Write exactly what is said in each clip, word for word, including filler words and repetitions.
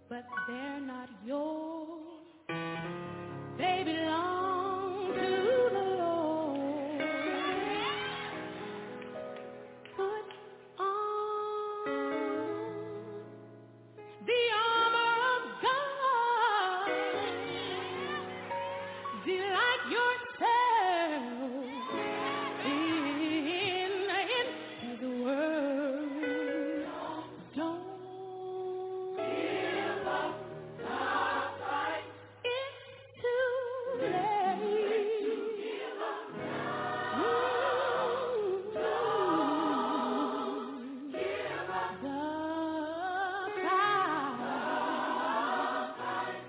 but they're not yours. They belong to the Lord. Put on the armor of God. Delight yourself in, in His word. Don't give up the fight. It's too late. It's to give up now. Don't give up the fight.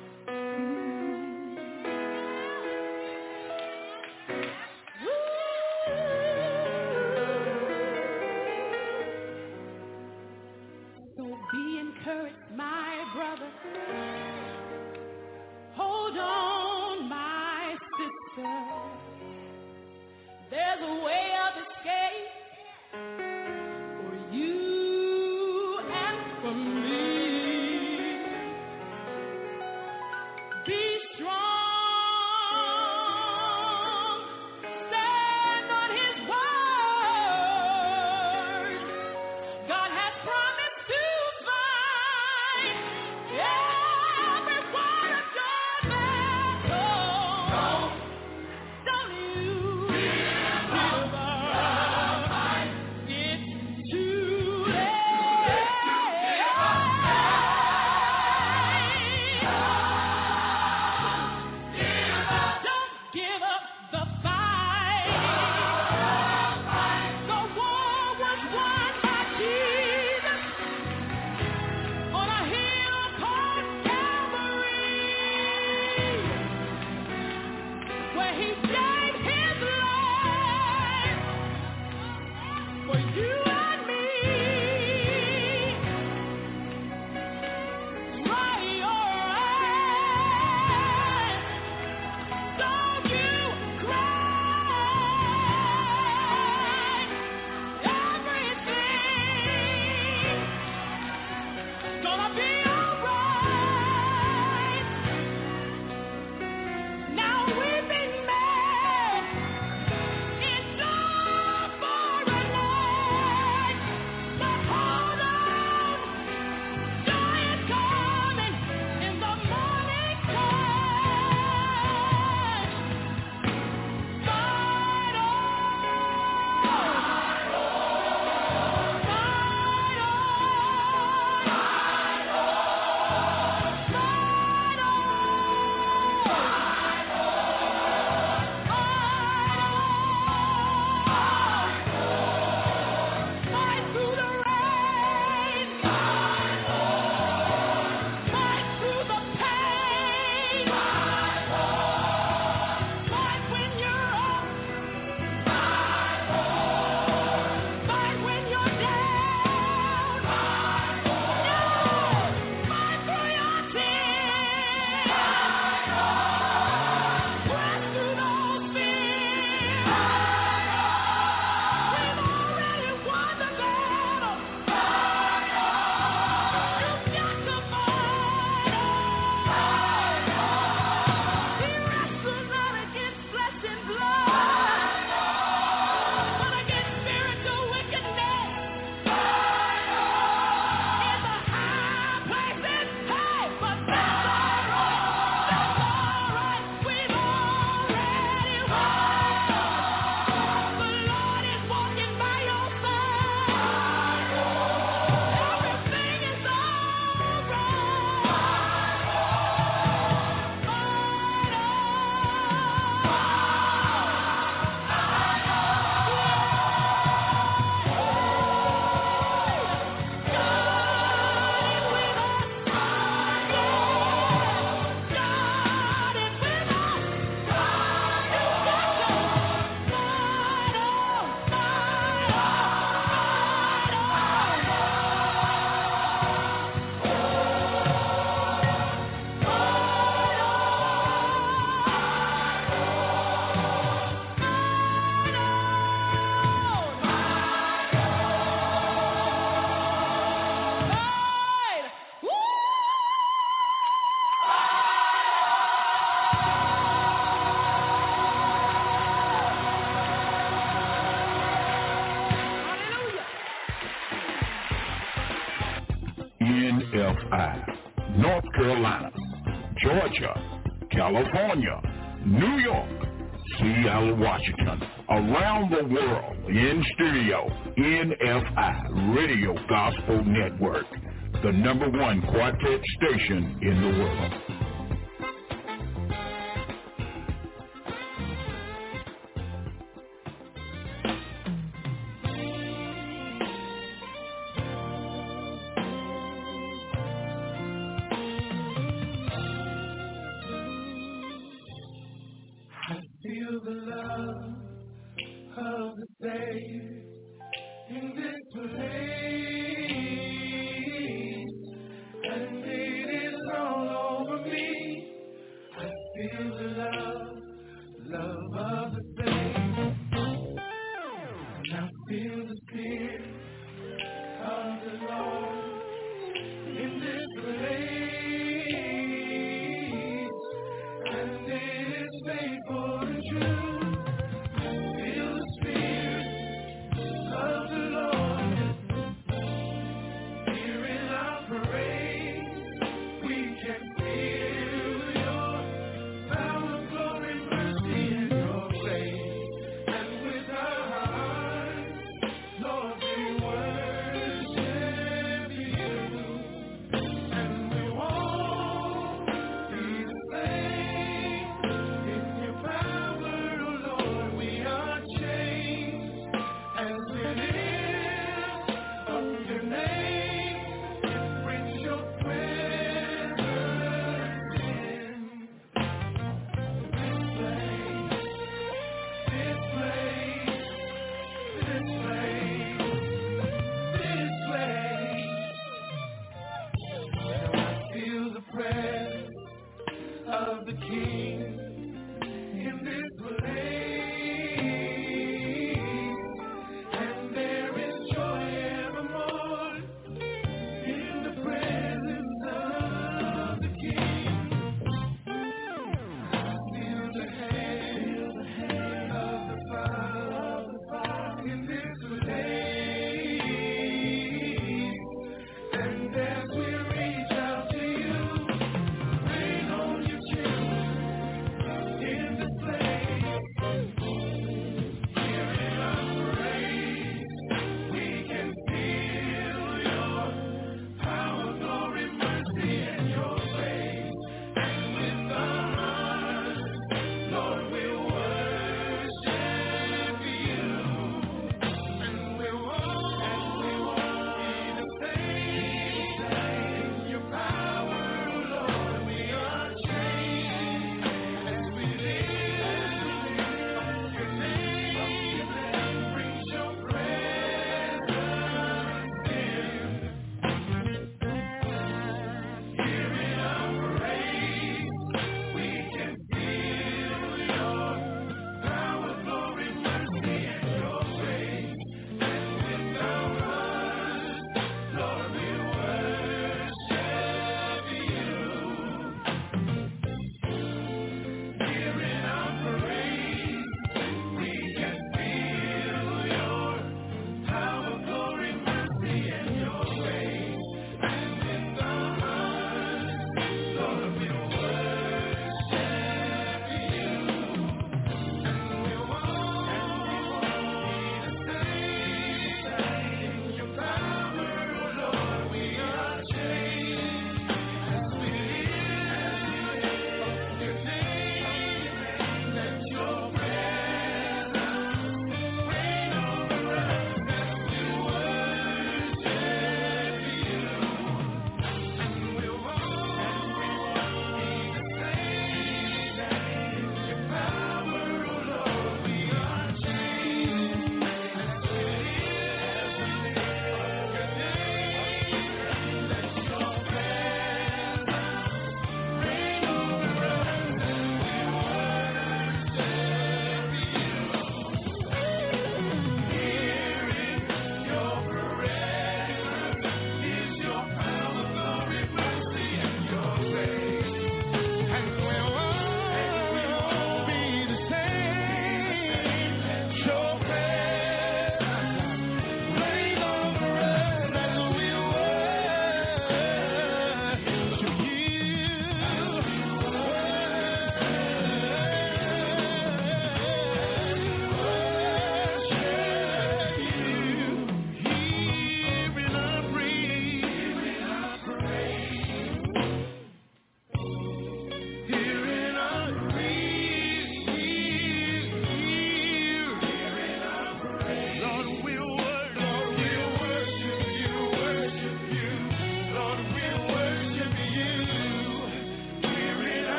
So be encouraged, my brother. Hold on, my sister. There's a way of escape for you and for me. Be strong. Stand on His word. God has promised to fight. Yeah. F I, North Carolina, Georgia, California, New York, Seattle, Washington, around the world, in studio, N F I, Radio Gospel Network, the number one quartet station in the world. Feel the love of the Savior in this place, and it is all over me.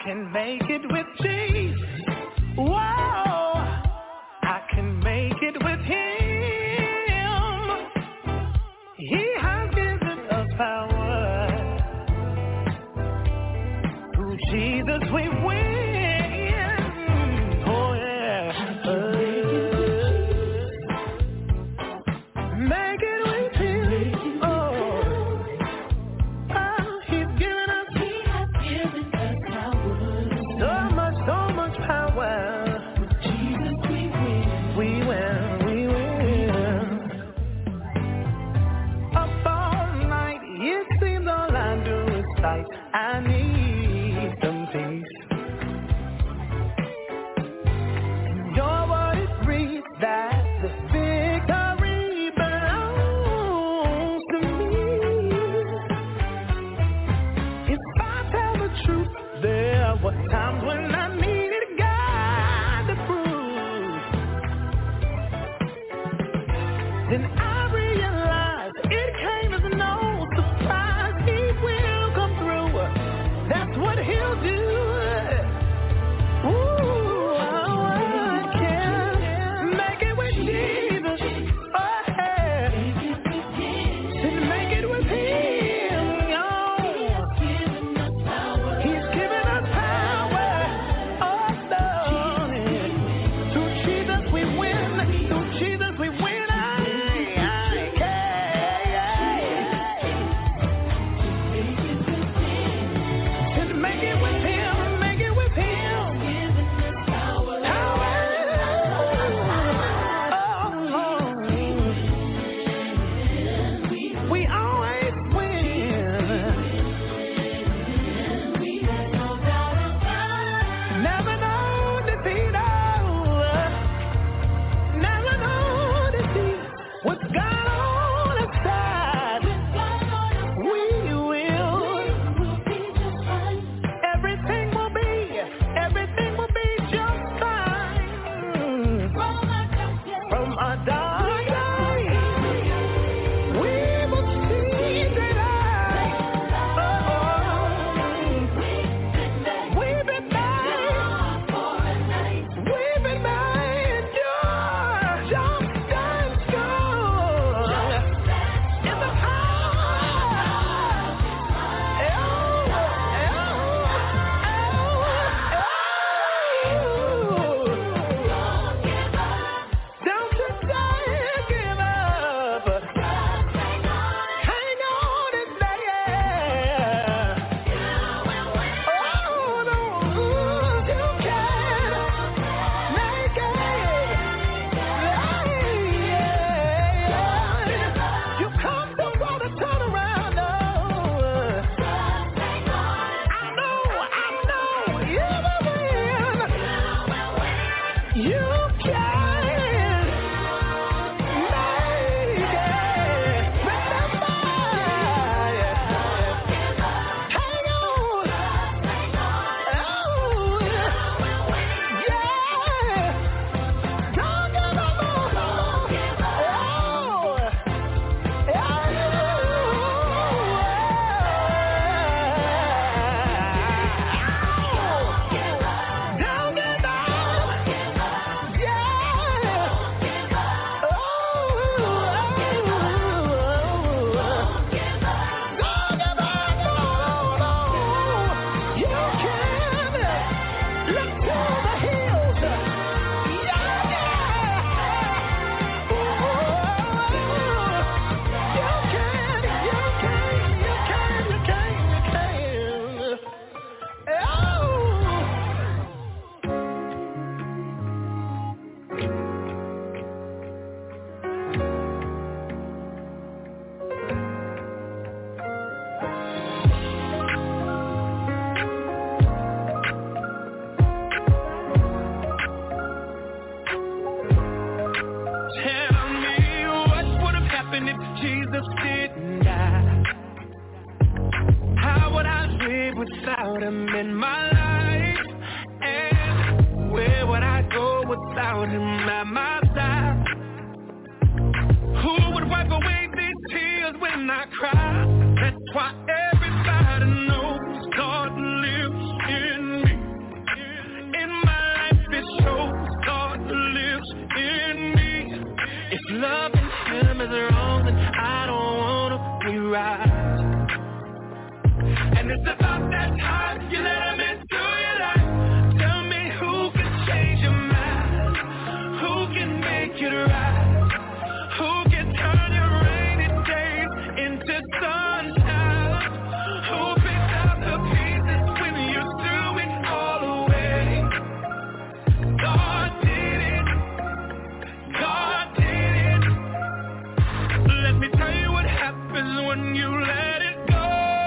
can make it with Jesus. Whoa, I can make it with him. He has given us power. Through Jesus we win. Oh yeah. Uh, make it with him. Oh, oh, he's given us. He has given us power. So much, so much power. With Jesus we win. We win, we win. Up all night, it seems all I do is fight. I need some peace. Your word it reads that the victory belongs to me. If I tell the truth, there were times when I needed God to prove. Then I realized it came as no surprise. He will come through. That's what he'll do. Ooh, I can make it with Jesus. Oh, yeah. Then make it with him. Oh. He's given us power. Oh, Lord. Through Jesus we win. Through Jesus we win. I, I can. Just make it with him. Make it with him. Power. Oh, we always win. Never know defeat. Oh, never know defeat. With God on our side, we will. Everything will be, everything will be just fine. From our dark days, we will see the light. Oh, we've been made, we've been made just, just and strong. In the power. Don't you dare give up. Hang on and stay. Oh, no, you can make it. You come to want to turn around. Oh, I know, I know, you will win. You can make it. Remember, hang on. Oh, yeah. Don't give up. Don't give up. Jesus didn't die, how would I live without him in my life? And where would I go without him at my side? Who would wipe away these tears when I cry? That's why everybody knows God lives in me. loving him is wrong, then I don't wanna be right. And it's about that time you let him into your life. Tell me who can change your mind, who can make it right, who can turn your rainy days into sunshine, who picks up the pieces when you threw it all away. God did it, God did it. Let me tell you what happens when you let it go.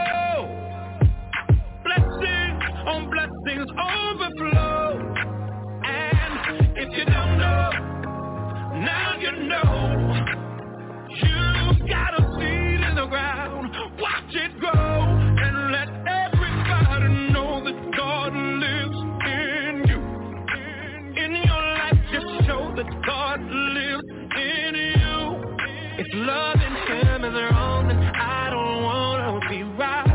Blessings on blessings overflow. And if you don't know, now you know. You've got a seed in the ground, watch it grow, and let everybody know that God lives in you. In your life, just show that God lives in you. If loving him is wrong, then I don't want to be right.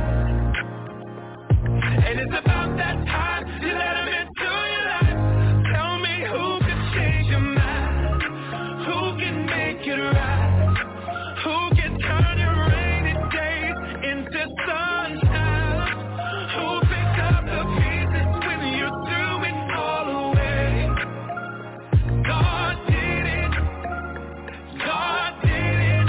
And it's about that time you let him into your life. Tell me who can change your mind, who can make it right, who can turn your rainy days into sunshine, who picks up the pieces when you threw it all away. God did it, God did it,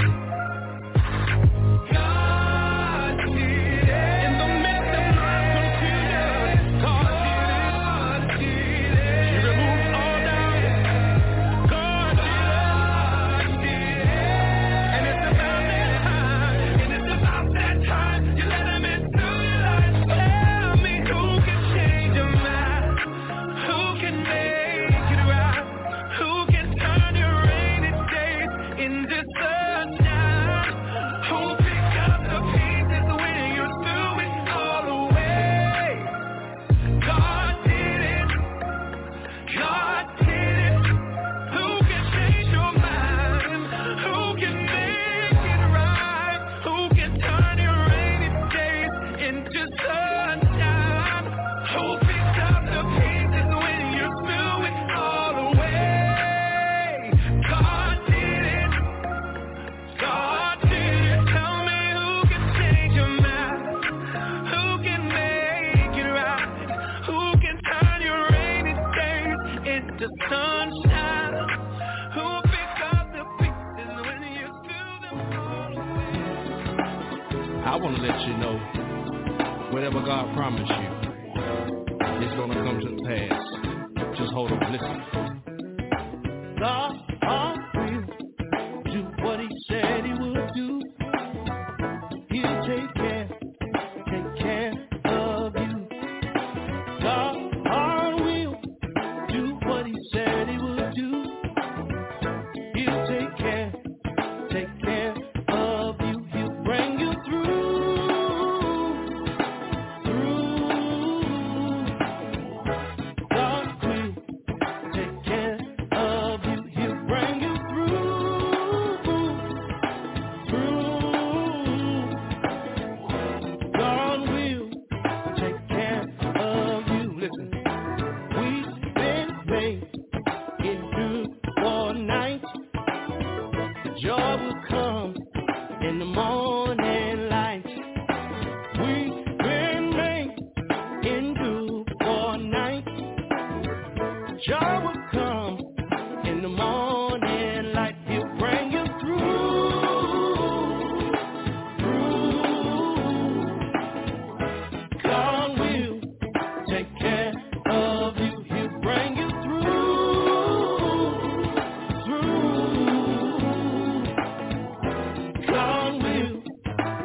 God did it. In the midst of my confusion, God did it, He removed all doubt. God did it, and it's about that time, and it's about that time you let him into your life. Tell me who can change your mind, who can make it right, who can turn your rainy days into sunshine, who pick up the pieces when you threw it all away. God did it, God did it. Who can change your mind, who can make it right, who can turn your rainy days into sunshine, who picks up the pieces when you threw it all away. God did it, God did it. Tell me who can change your mind, who can make it right, who can turn your rainy days into sunshine, who picks up the pieces when you threw them all away. I want to let you know, whatever God promised you, it's going to come to pass. Just hold on, listen. God will do what he said he would do. He'll take care, take care of you. God will do what he said he would do. He'll take care, take care of you. He'll bring you through, through. God will take care of you. He'll bring you through, through. God will take care of you. Listen, we've been made into one night. Joy will come in the morning light. We've been made into one night. Joy will come in the morning light. He'll bring you through, through. God will take care of you. He'll bring you through, through. God will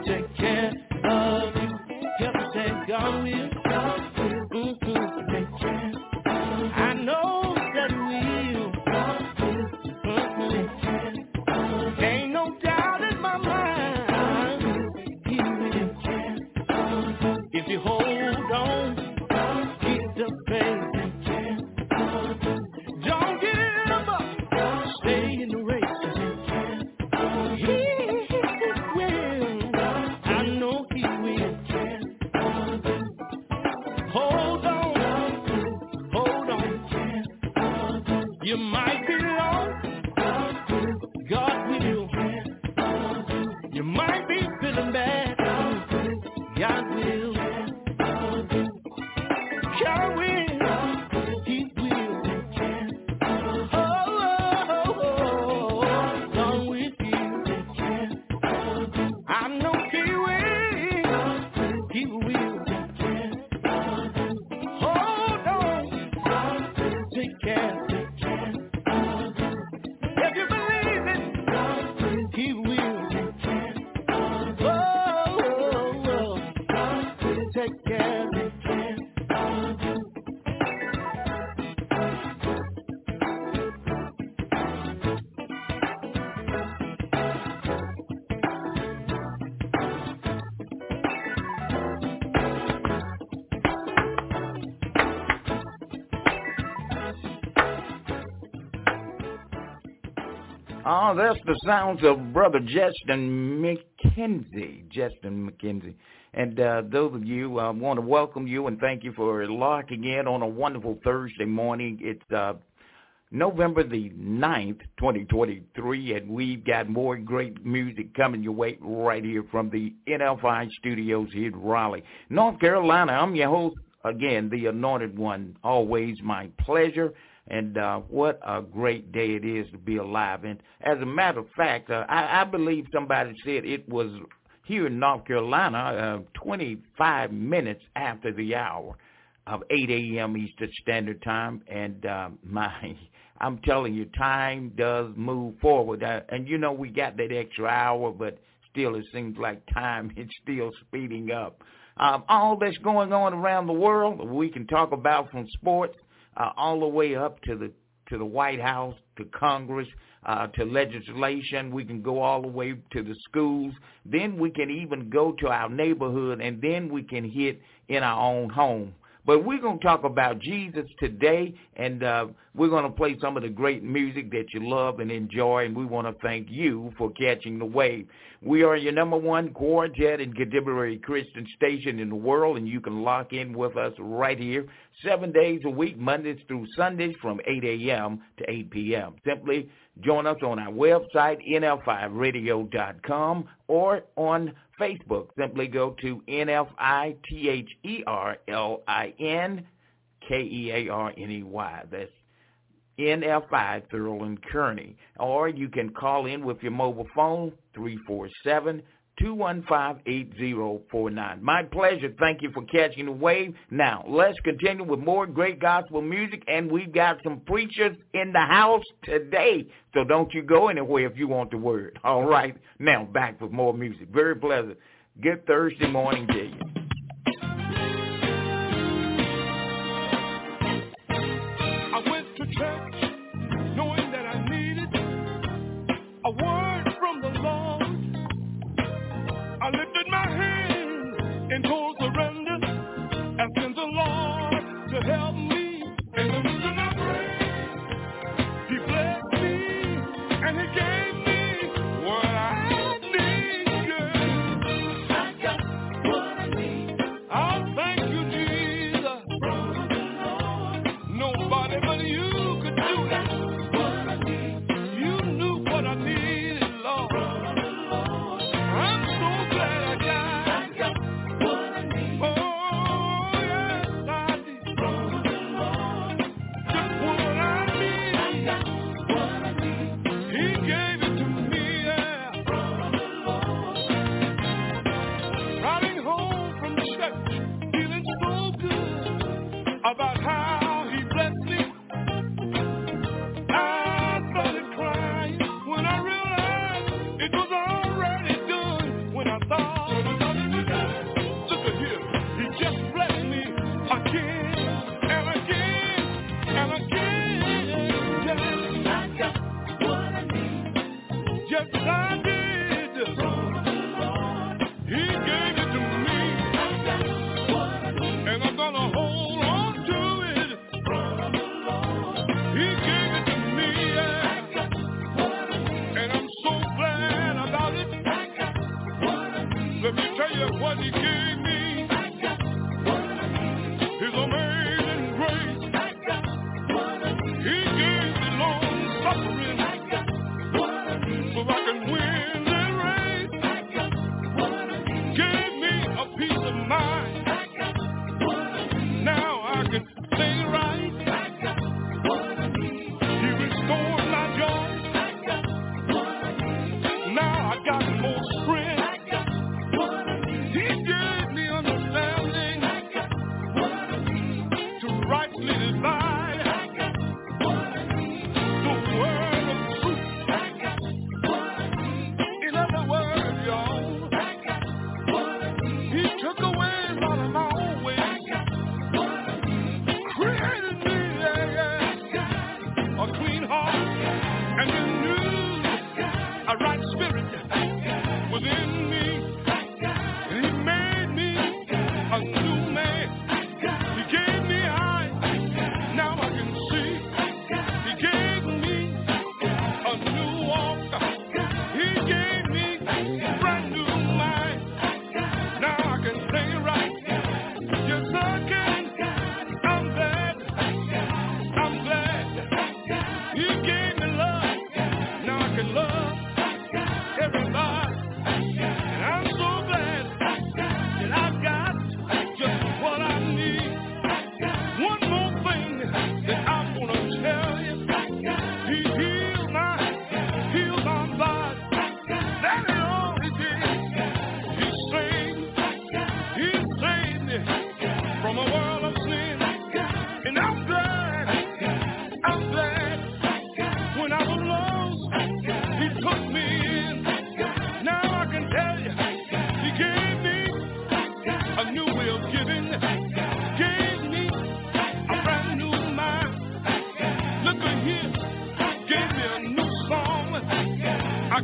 Oh, that's the sounds of Brother Justin McKenzie. Justin McKenzie. And uh, those of you, I uh, want to welcome you and thank you for locking in on a wonderful Thursday morning. It's uh, November the ninth, twenty twenty-three, and we've got more great music coming your way right here from the N F I studios here in Raleigh, North Carolina. I'm your host, again, the Anointed One. Always my pleasure. And uh, what a great day it is to be alive. And as a matter of fact, uh, I, I believe somebody said it was here in North Carolina uh, twenty-five minutes after the hour of eight a.m. Eastern Standard Time. And uh, my, I'm telling you, time does move forward. Uh, and, you know, we got that extra hour, but still it seems like time is still speeding up. Um, all that's going on around the world, we can talk about from sports, Uh, all the way up to the to the White House, to Congress, uh, to legislation. We can go all the way to the schools. Then we can even go to our neighborhood, and then we can hit in our own home. But we're going to talk about Jesus today, and uh, we're going to play some of the great music that you love and enjoy, and we want to thank you for catching the wave. We are your number one quartet and contemporary Christian station in the world, and you can lock in with us right here seven days a week, Mondays through Sundays from eight a.m. to eight p.m. Simply join us on our website, N F I radio dot com, or on Facebook. Simply go to N F I T H E R L I N K E A R N E Y. That's N F I Thurland Kearney. Or you can call in with your mobile phone, three four seven, two one five, eight zero four nine. My pleasure. Thank you for catching the wave. Now, let's continue with more great gospel music, and we've got some preachers in the house today, so don't you go anywhere if you want the word. All right, now back with more music. Very pleasant. Good Thursday morning to you. I went to church knowing that I needed a word from the Lord. I lifted my hands in total surrender, asking the Lord to help me. In the midst of my prayer, He blessed me and He gave me what I needed. I got what I need. I'll thank you, Jesus. From the Lord. Nobody but you could do that. What I need. You knew what I needed, Lord. From the Lord. I'm so glad I got, I got what I need. Oh, yes, I did. From the Lord. Just what I need. I got what I need. He gave it to me, yeah. From the Lord. Riding home from church, feeling so good about how He blessed me. I started crying when I realized it was already done. When I thought it was nothing to do. Look at here, He just blessed me again and again and again. Yes, I got what I need. Yes, I did. From the Lord. He gave it to me. I got what I need. And I'm gonna hold on to it. From the Lord. He gave it to me, yeah. I got what I need. And I'm so glad about it. I got what I need. Let me tell you what He gave me. I got what I need. His amazing grace. I got what I need. He gave me long suffering. I got what I need. So I can win the race. I got what I need. Gave me a peace of mind. I got what I need. Now I can sing right. I got what I need. He restored my joy. I got what I need. Now I got more strength. I got what I need. He gave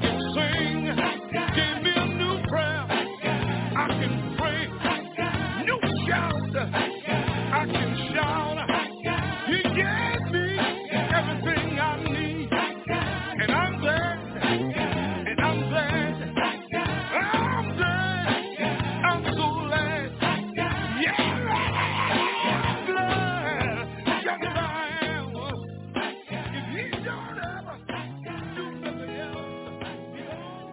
can sing, gave me a new prayer. I can pray, new shout, I can shout. He gave me everything I need, and I'm glad, and I'm glad, I'm glad, I'm so glad, yeah, I'm glad, yes I am. If he don't ever do nothing else,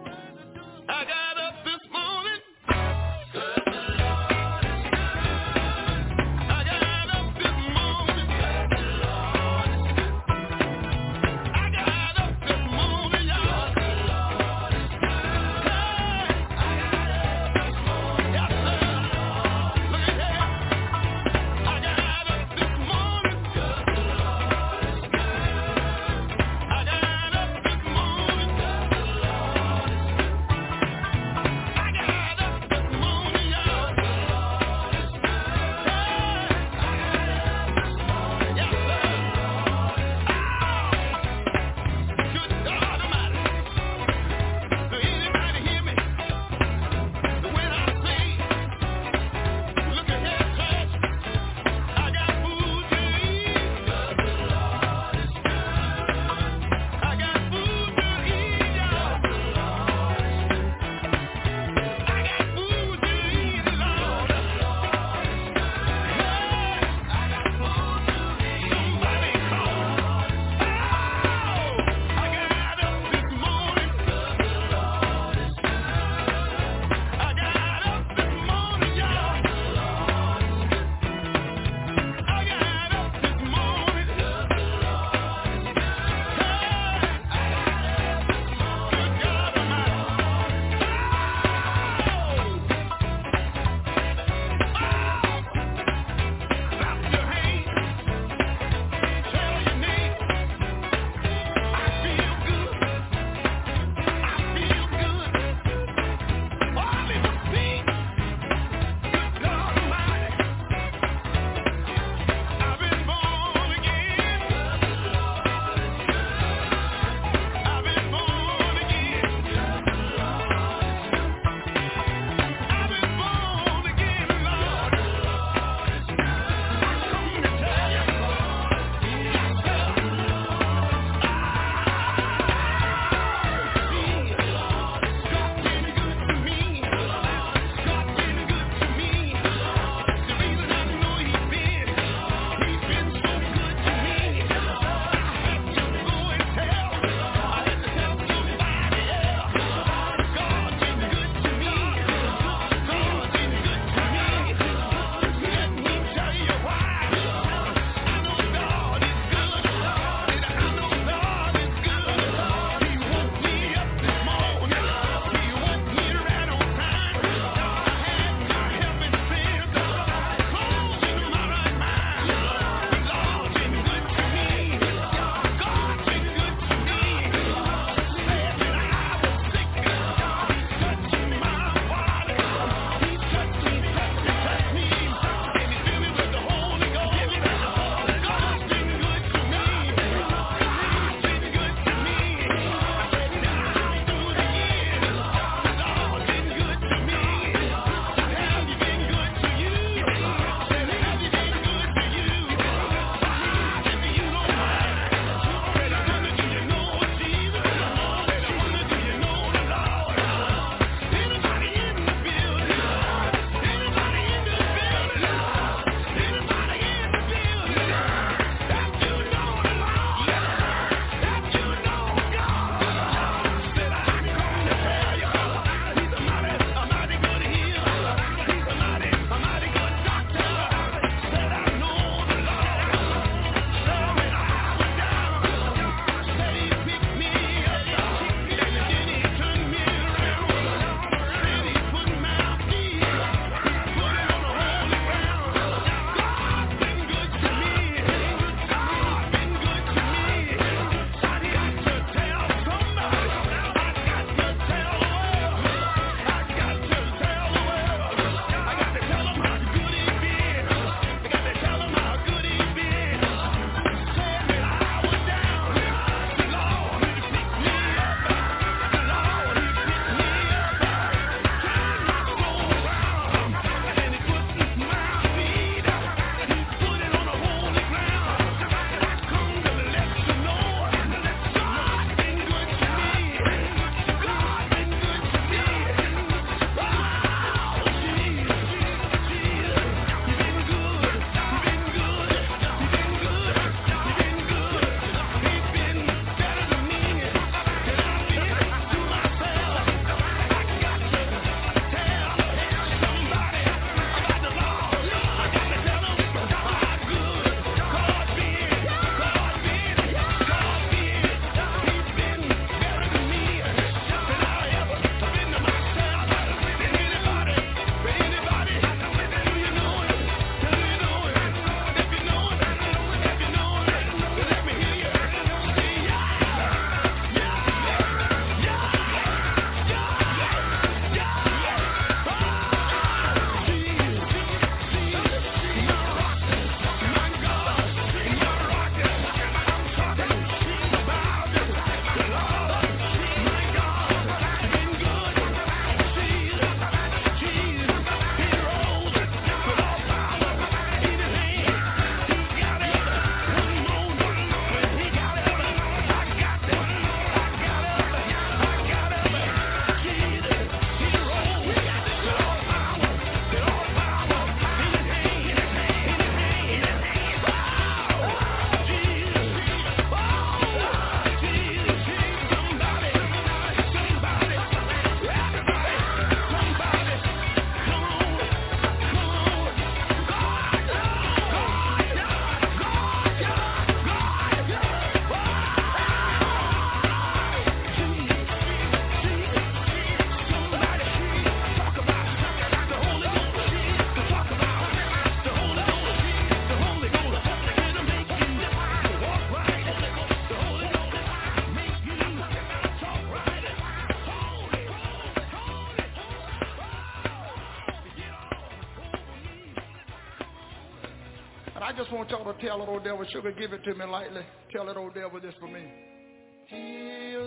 I just want y'all to tell that old devil, sugar, give it to me lightly. Tell that old devil this for me. Dear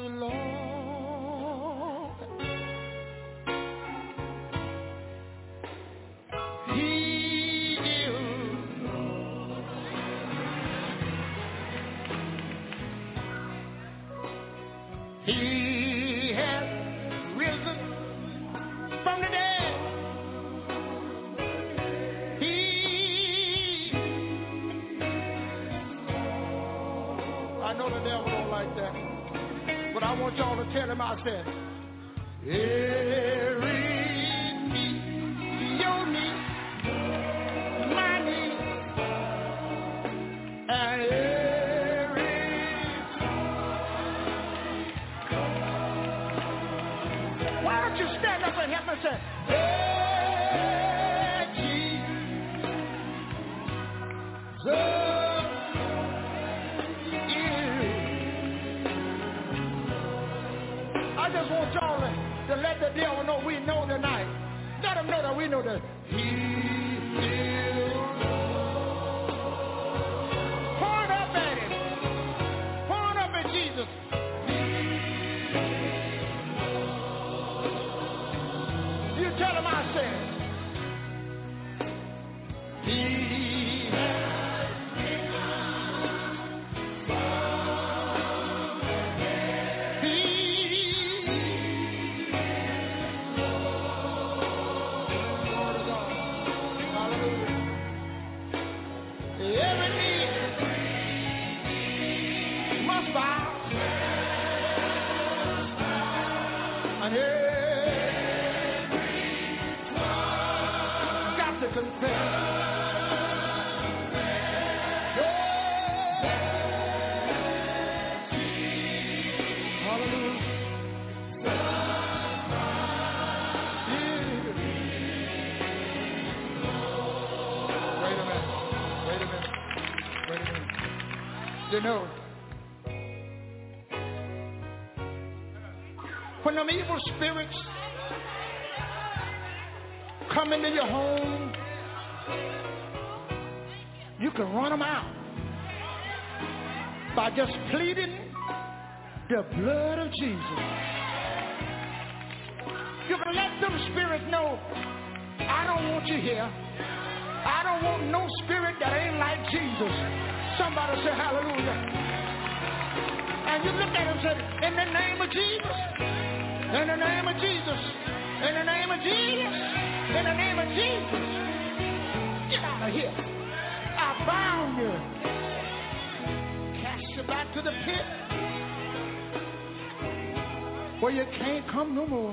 Lord, He is Lord. He has risen from the dead. I know the devil don't like that, but I want y'all to tell him I said, every knee, your knee, my knee, and every why don't you stand up and help me say, hey, Jesus. I just want y'all to, to let the devil know we know tonight. Let him know that we know that He is Lord. Point up at him. Point up at Jesus. You tell him I said, He has You know, when them evil spirits come into your home, you can run them out by just pleading the blood of Jesus. You can let them spirits know, I don't want you here. I don't want no spirit that ain't like Jesus. Somebody say hallelujah. And you look at him and say, in the name of Jesus, in the name of Jesus, in the name of Jesus, in the name of Jesus, get out of here. I bound you. Cast you back to the pit where you can't come no more.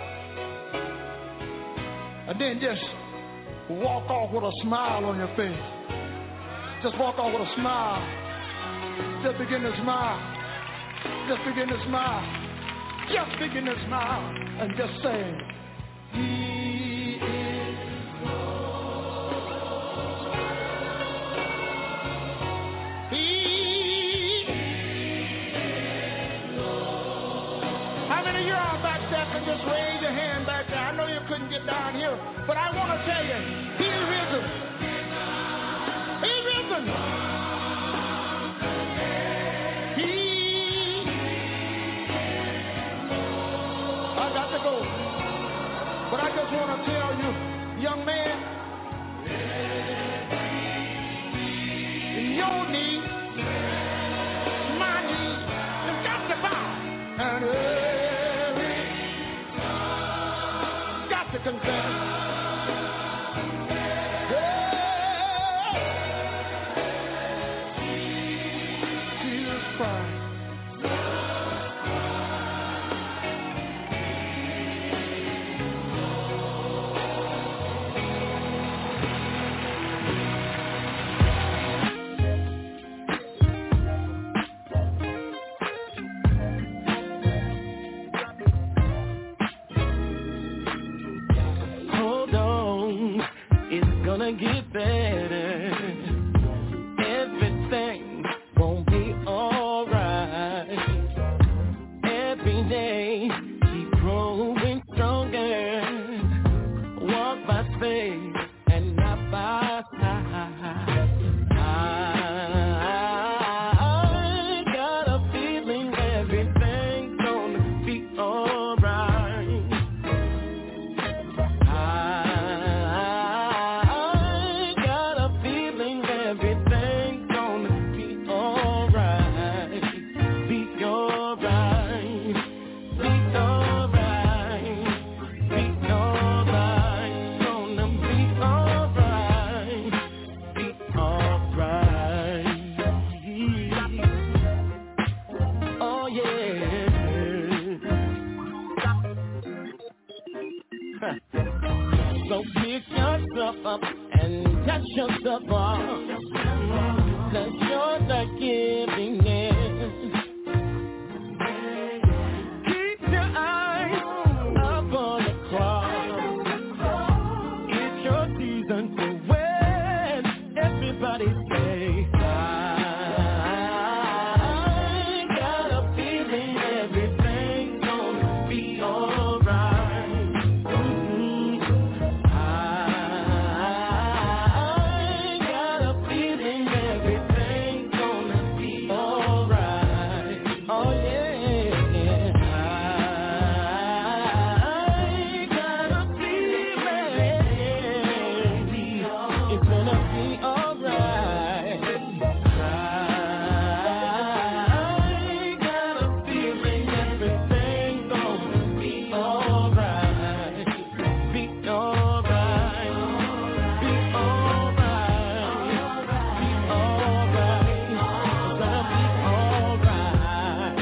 And then just walk off with a smile on your face. Just walk off with a smile. Just begin to smile. Just begin to smile. Just begin to smile. And just say, He is Lord. He is Lord. How many of you are back there can just raise your hand back there? I know you couldn't get down here, but I want to tell you, He's risen. He's risen. He, I got to go. But I just want to tell you, young man, your knee, my knee, has got to bow. And every got to confess. Get better. Everything won't be alright. Every day keep growing stronger. Walk by faith and not by sight. I So pick yourself up and touch yourself off. Cause you're the giving in. Keep your eyes up on the cross. It's your season to win. Everybody say, I got a feeling everything's gonna be alright. Mm-hmm. I got a feeling everything's gonna be alright. Oh yeah. I got a feeling it's gonna be alright. I got a feeling everything's gonna be alright. Be alright. Be alright. Be alright. It's gonna be alright.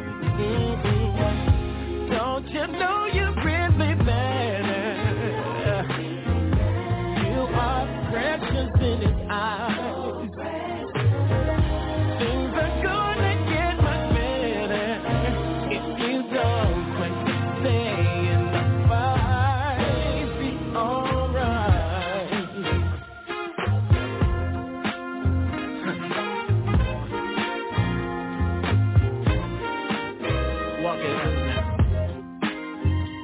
Mhm. Don't you know you really matter? You are precious in His eyes. Things are gonna get much better if you don't quit to stay in the fight. Be alright. Walk it out now.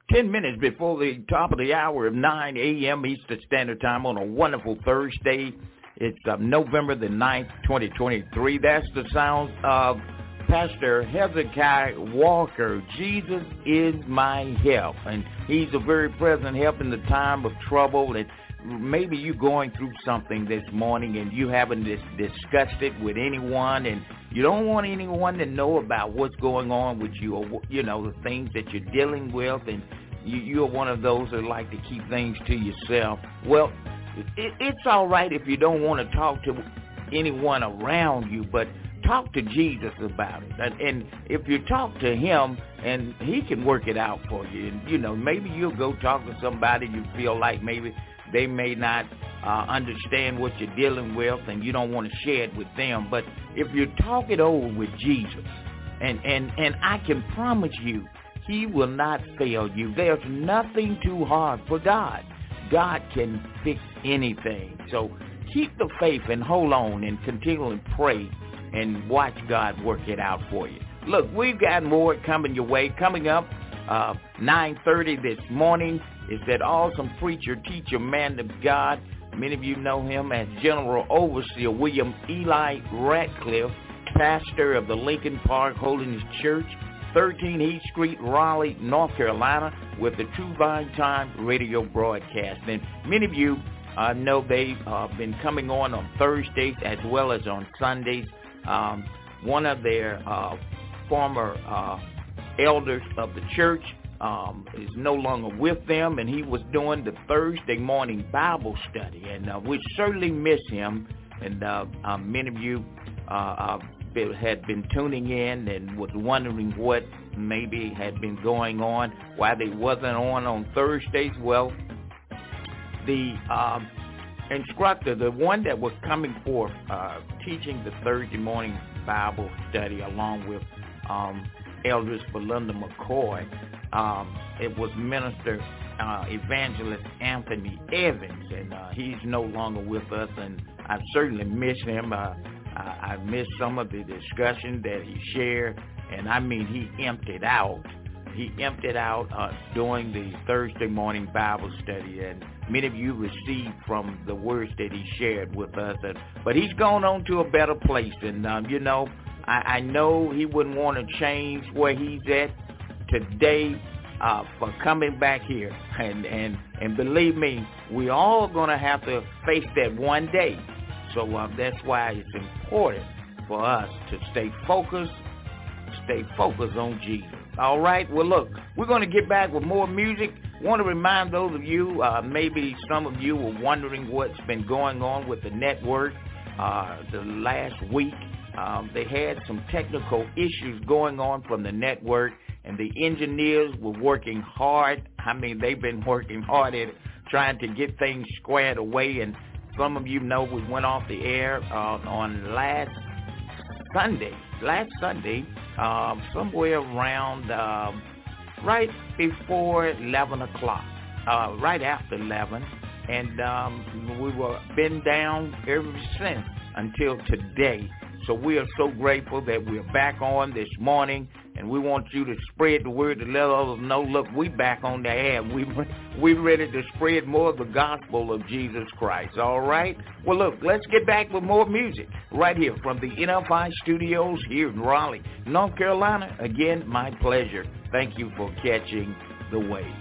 ten minutes before the top of the hour of nine a.m. Eastern Standard Time on a wonderful Thursday. It's uh, November the ninth, twenty twenty-three. That's the sound of Pastor Hezekiah Walker. Jesus is my help. And he's a very present help in the time of trouble. And maybe you're going through something this morning and you haven't dis- discussed it with anyone, and you don't want anyone to know about what's going on with you, or, you know, the things that you're dealing with, and you, you're one of those that like to keep things to yourself. Well, it, it's all right if you don't want to talk to anyone around you, but talk to Jesus about it. And, and if you talk to him, and he can work it out for you, and, you know, maybe you'll go talk to somebody you feel like maybe they may not uh, understand what you're dealing with, and you don't want to share it with them. But if you talk it over with Jesus, and, and, and I can promise you, he will not fail you. There's nothing too hard for God. God can fix anything. So keep the faith and hold on and continue to pray and watch God work it out for you. Look, we've got more coming your way. Coming up, uh, nine thirty this morning is that awesome preacher, teacher, man of God. Many of you know him as General Overseer William Eli Ratcliffe, pastor of the Lincoln Park Holiness Church, thirteen East Street, Raleigh, North Carolina, with the True Vine Time radio broadcast. And many of you uh, know they've uh, been coming on on Thursdays as well as on Sundays. Um, one of their uh, former uh, elders of the church um, is no longer with them, and he was doing the Thursday morning Bible study, and uh, we certainly miss him. And uh, uh, many of you uh, uh, had been tuning in and was wondering what maybe had been going on, why they wasn't on on Thursdays. Well, the um, instructor, the one that was coming forth uh, teaching the Thursday morning Bible study along with um, Elders Belinda McCoy, um, it was Minister uh, Evangelist Anthony Evans, and uh, he's no longer with us, and I certainly miss him. Uh, I, I miss some of the discussion that he shared, and I mean he emptied out. He emptied out uh, during the Thursday morning Bible study, and many of you received from the words that he shared with us. And, but he's gone on to a better place, and um, you know, I, I know he wouldn't want to change where he's at today uh, for coming back here. And, and, and believe me, we all going to have to face that one day. So uh, that's why it's important for us to stay focused, stay focused on Jesus. All right, well, look, we're going to get back with more music. Want to remind those of you, uh, maybe some of you were wondering what's been going on with the network uh, the last week. Um, they had some technical issues going on from the network, and the engineers were working hard. I mean, they've been working hard at it, trying to get things squared away. And some of you know we went off the air uh, on last Sunday, last Sunday, um, somewhere around uh, right before eleven o'clock, uh, right after eleven, and um, we were been down ever since until today. So we are so grateful that we're back on this morning, and we want you to spread the word to let others know, look, we back on the air. We we ready to spread more of the gospel of Jesus Christ, all right? Well, look, let's get back with more music right here from the N F I studios here in Raleigh, North Carolina. Again, my pleasure. Thank you for catching the wave.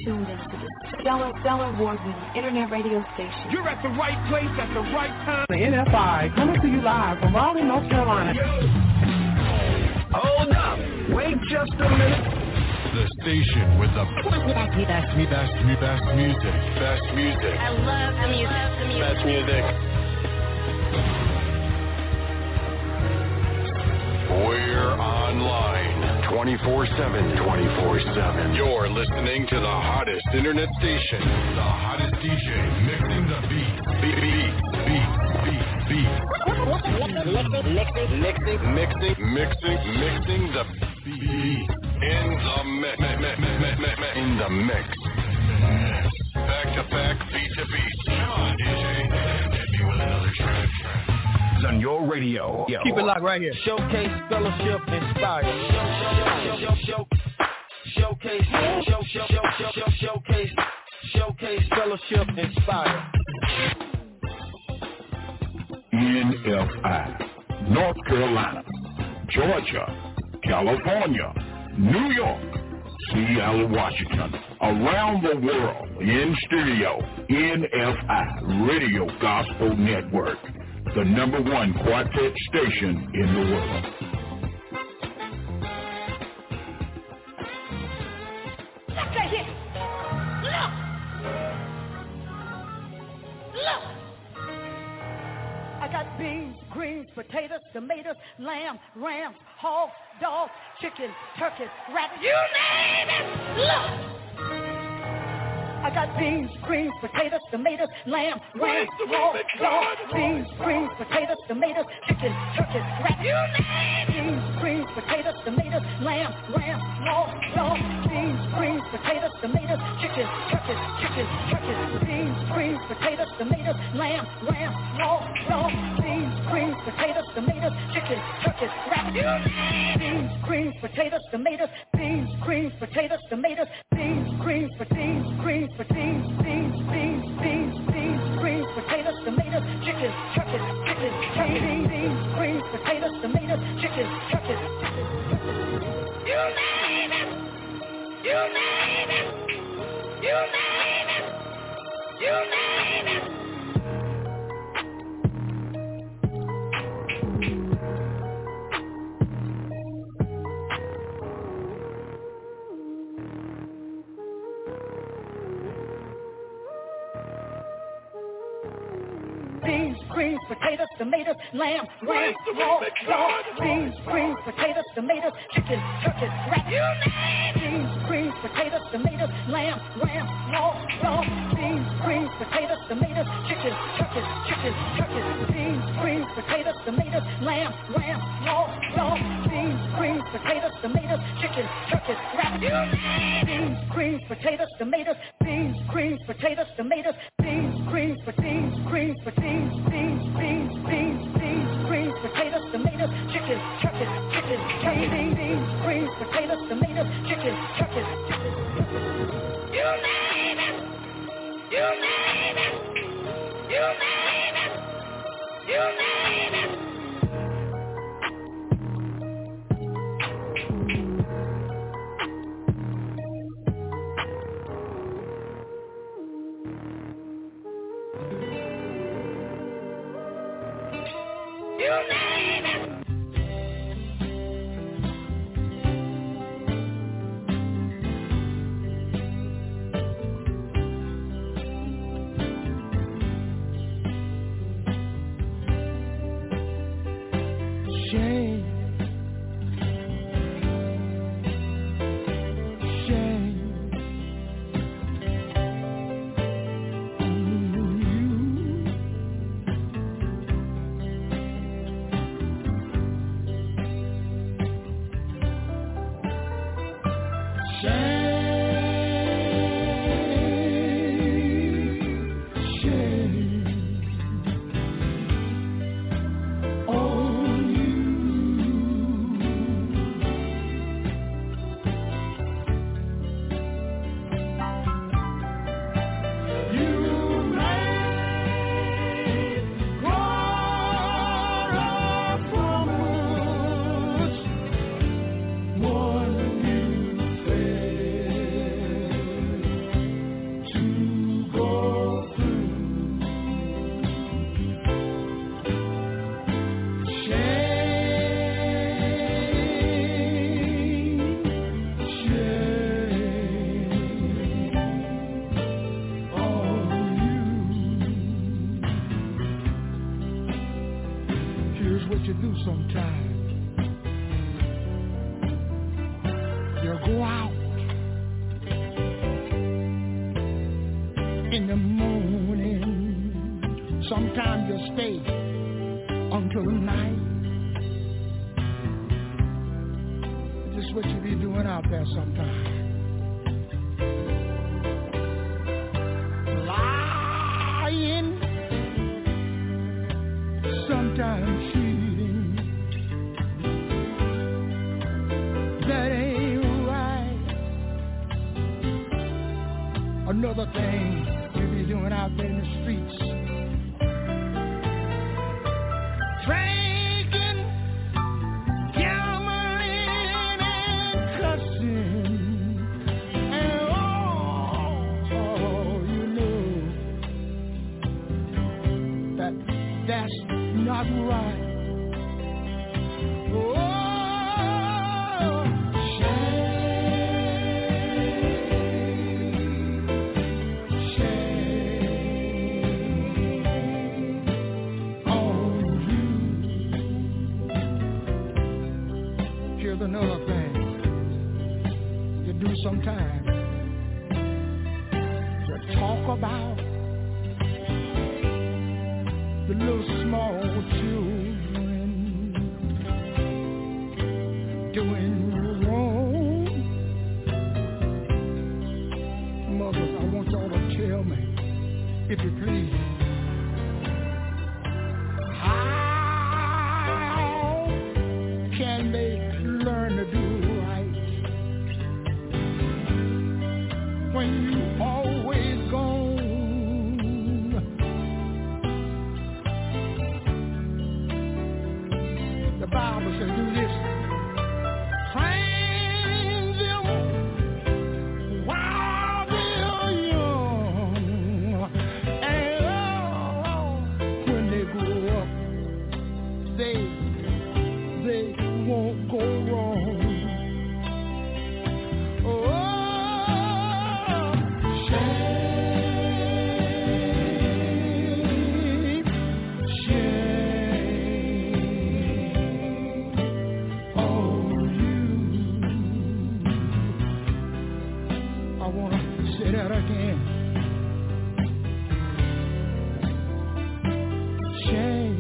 tuned into the stellar, stellar award-winning internet radio station. You're at the right place at the right time. The N F I coming to you live from Raleigh, North Carolina. Hold up. Wait just a minute. The station with the best, best, best, best music. Best music. I love the music. Best music. We're online twenty-four seven, twenty-four seven. You're listening to the hottest internet station. The hottest D J mixing the beat. Beat, beat, beat, beat, beat. Mixing, mixing, mixing, mixing, mixing the beat. In the mix. In the mix. Back to back, beat to beat. Come on, D J. Hit me with another track. On your radio. Yo. Keep it locked right here. Showcase, fellowship, inspire. Show, show, show, show, showcase, show, show, show, show, showcase, showcase, fellowship, inspire. N F I, North Carolina, Georgia, California, New York, Seattle, Washington, around the world, in stereo, N F I, Radio Gospel Network. The number one quartet station in the world. Look at here. Look. Look. I got beans, greens, potatoes, tomatoes, lamb, rams, hogs, dogs, chicken, turkey, rabbit, you name it. Look. I got beans, greens, potatoes, tomatoes, lamb, rams, hogs, dogs, beans, greens, potatoes, tomatoes, chicken, turkey, rat, you name it. Beans, greens, potatoes, tomatoes, lamb, rams, hogs, dogs, beans, greens, potatoes, tomatoes, chicken, turkey, chicken, turkey, beans, greens, potatoes, tomatoes, lamb, rams, hogs, dogs, beans, greens, potatoes, tomatoes, chicken, turkey, rat, you name it. Beans, greens, potatoes, tomatoes, beans, greens, potatoes, tomatoes, beans, greens, beans, greens, for beans, beans, beans, beans, beans, greens, potatoes, tomatoes, chicken, turkey, chicken, turkey, beans, greens, potatoes, tomatoes, chicken, turkey. You name it! You name it! You name it! You name it! Beans, greens, potatoes, tomatoes, lamb, ram, hog, dog, beans, greens, potatoes, tomatoes, chicken, turkey, rat, you name it. Beans, greens, potatoes, tomatoes, lamb, ram, hog, dog, beans, greens, potatoes, tomatoes, chicken, turkey, chicken, turkey, beans, greens, potatoes, tomatoes, lamb, ram, hog, dog, beans, greens, potatoes, tomatoes, chicken, turkey, rat, you name it. Beans, greens, potatoes, tomatoes, beans, greens, potatoes, tomatoes, beans, greens, beans, greens, beans, beans, beans, beans, beans, greens, potatoes, tomatoes, chicken, turkey, chicken, turkey, beans, greens, potatoes, tomatoes, chicken, turkey. You name it! You name it! You name it! You name it! You name it! Shame. Shame. Shame. On you. what you do sometimes. You go out in the morning. Sometimes you stay until night. This is what you be doing out there sometimes. Lying, sometimes cheating. That ain't right. Another thing you be doing out there in the streets. Drinking, gambling, and cussing. And oh, oh, you know that that's not right. Oh, another thing you do sometimes, to talk about the little small children doing wrong. Mothers, I want y'all to tell me, if you please, how can they learn to do right when you always gone? The Bible says do this. Train them while they're young, and oh, when they grow up, they they won't go wrong. Oh, shame, shame on you. I want to say that again. Shame.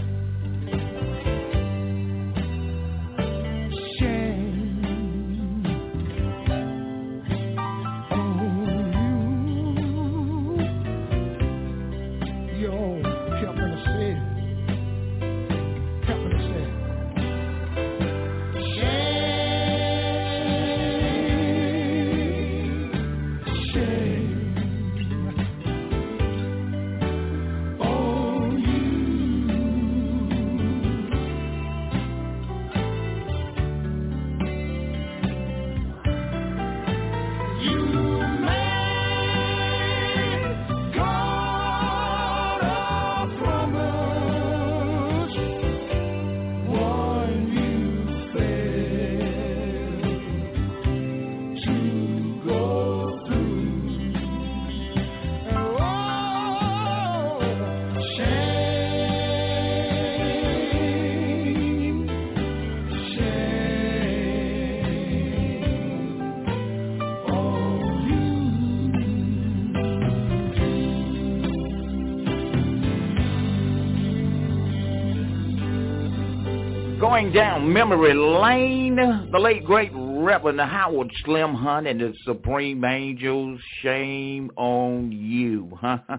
Going down memory lane, the late great Reverend Howard Slim Hunt and the Supreme Angels, Shame on You.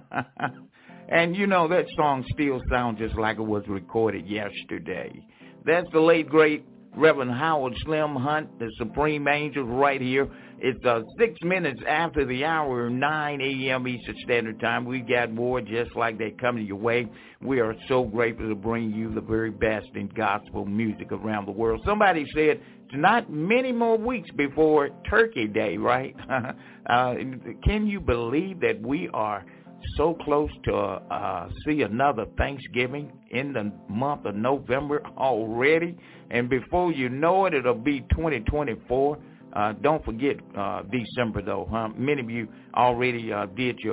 And you know, that song still sounds just like it was recorded yesterday. That's the late great Reverend Howard Slim Hunt, the Supreme Angels, right here. It's uh, six minutes after the hour, nine a.m. Eastern Standard Time. We got more just like they coming your way. We are so grateful to bring you the very best in gospel music around the world. Somebody said it's not many more weeks before Turkey Day, right? uh, can you believe that we are so close to uh, see another Thanksgiving in the month of November already? And before you know it, it'll be twenty twenty-four. Uh, don't forget uh, December, though. Huh? Many of you already uh, did your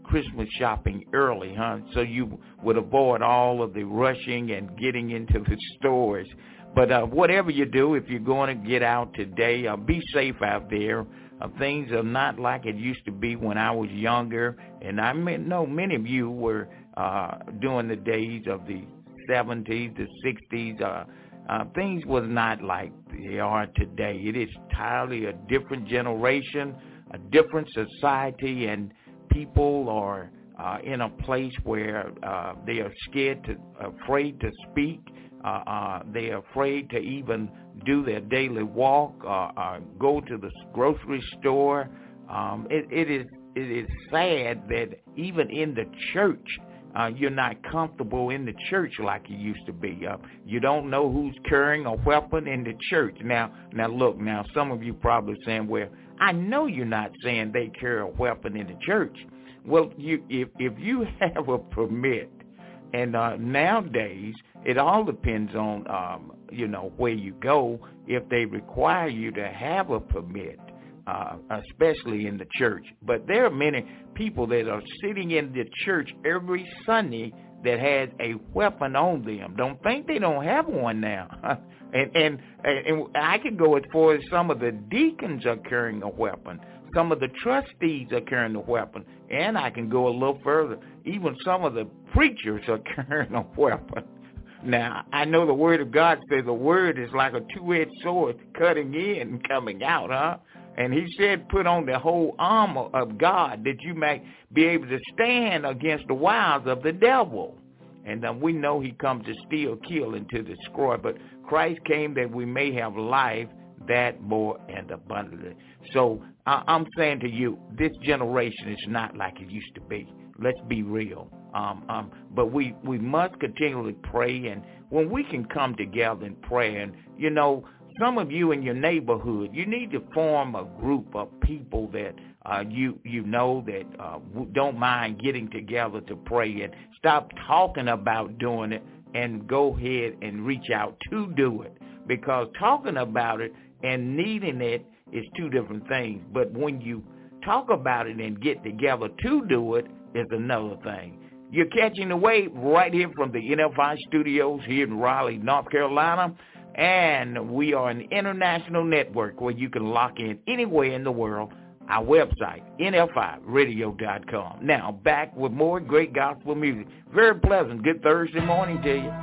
Christmas shopping early, huh? So you would avoid all of the rushing and getting into the stores. But uh, whatever you do, if you're going to get out today, uh, be safe out there. Uh, things are not like it used to be when I was younger. And I know many of you were uh, during the days of the seventies, the sixties. Uh, uh, things was not like they are today. It is entirely a different generation, a different society, and people are uh, in a place where uh, they are scared to, afraid to speak. Uh, uh, they are afraid to even do their daily walk, uh, uh, go to the grocery store. Um, it, it is it is sad that even in the church, uh, you're not comfortable in the church like you used to be. Uh, you don't know who's carrying a weapon in the church. Now, now look, now some of you probably saying, well, I know you're not saying they carry a weapon in the church. Well, you, if if you have a permit, and uh, nowadays it all depends on um, you know where you go. If they require you to have a permit, uh, especially in the church, but there are many people that are sitting in the church every Sunday that has a weapon on them. Don't think they don't have one now. And, and and I could go as far as some of the deacons are carrying a weapon. Some of the trustees are carrying a weapon. And I can go a little further. Even some of the preachers are carrying a weapon. Now, I know the Word of God says the Word is like a two-edged sword cutting in and coming out, huh? And he said put on the whole armor of God that you may be able to stand against the wiles of the devil. And um, we know he comes to steal, kill, and to destroy. But Christ came that we may have life, that more and abundantly. So I- I'm saying to you, this generation is not like it used to be. Let's be real. Um, um, but we, we must continually pray. And when we can come together and pray, and, you know, some of you in your neighborhood, you need to form a group of people that uh, you you know that uh, don't mind getting together to pray, and stop talking about doing it and go ahead and reach out to do it. Because talking about it and needing it is two different things. But when you talk about it and get together to do it is another thing. You're catching the wave right here from the N F I studios here in Raleigh, North Carolina. And we are an international network where you can lock in anywhere in the world. Our website, N F I radio dot com. Now, back with more great gospel music. Very pleasant. Good Thursday morning to you.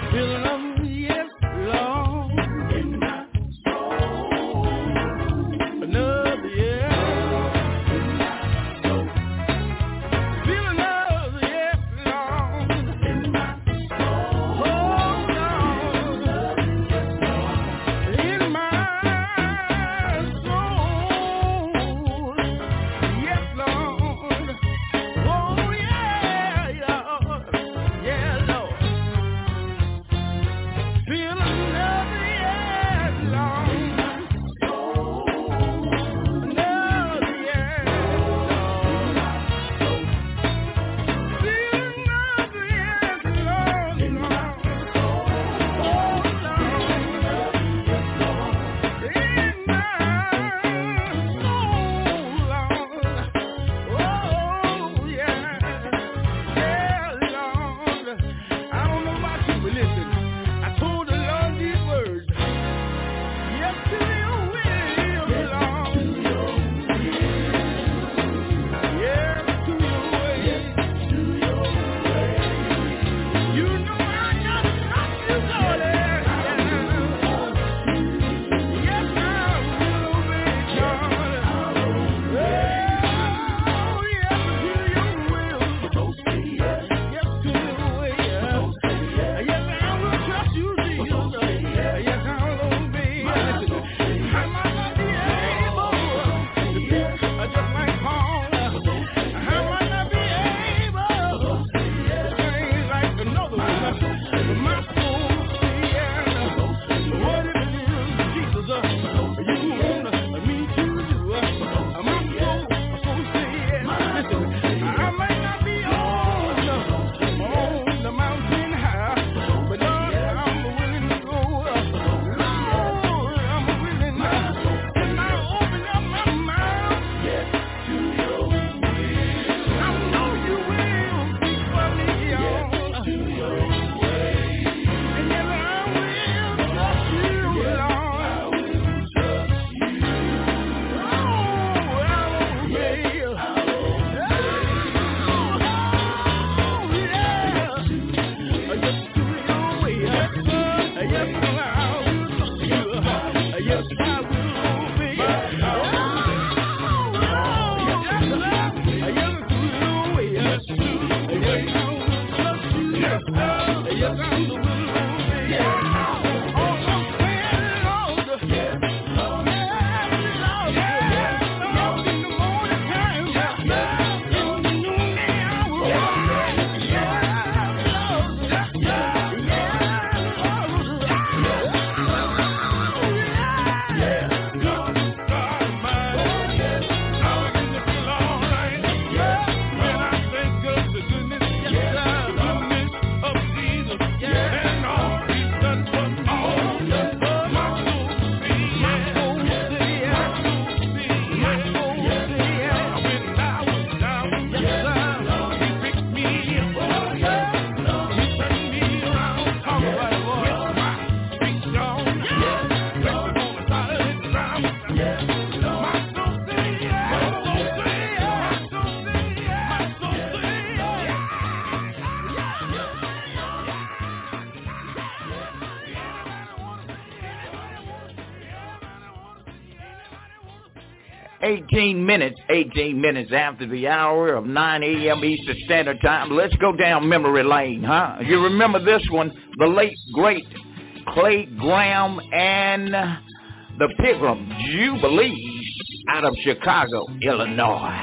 eighteen minutes, eighteen minutes after the hour of nine a.m. Eastern Standard Time. Let's go down memory lane, huh? You remember this one, the late, great Clay Graham and the Pilgrim Jubilee out of Chicago, Illinois.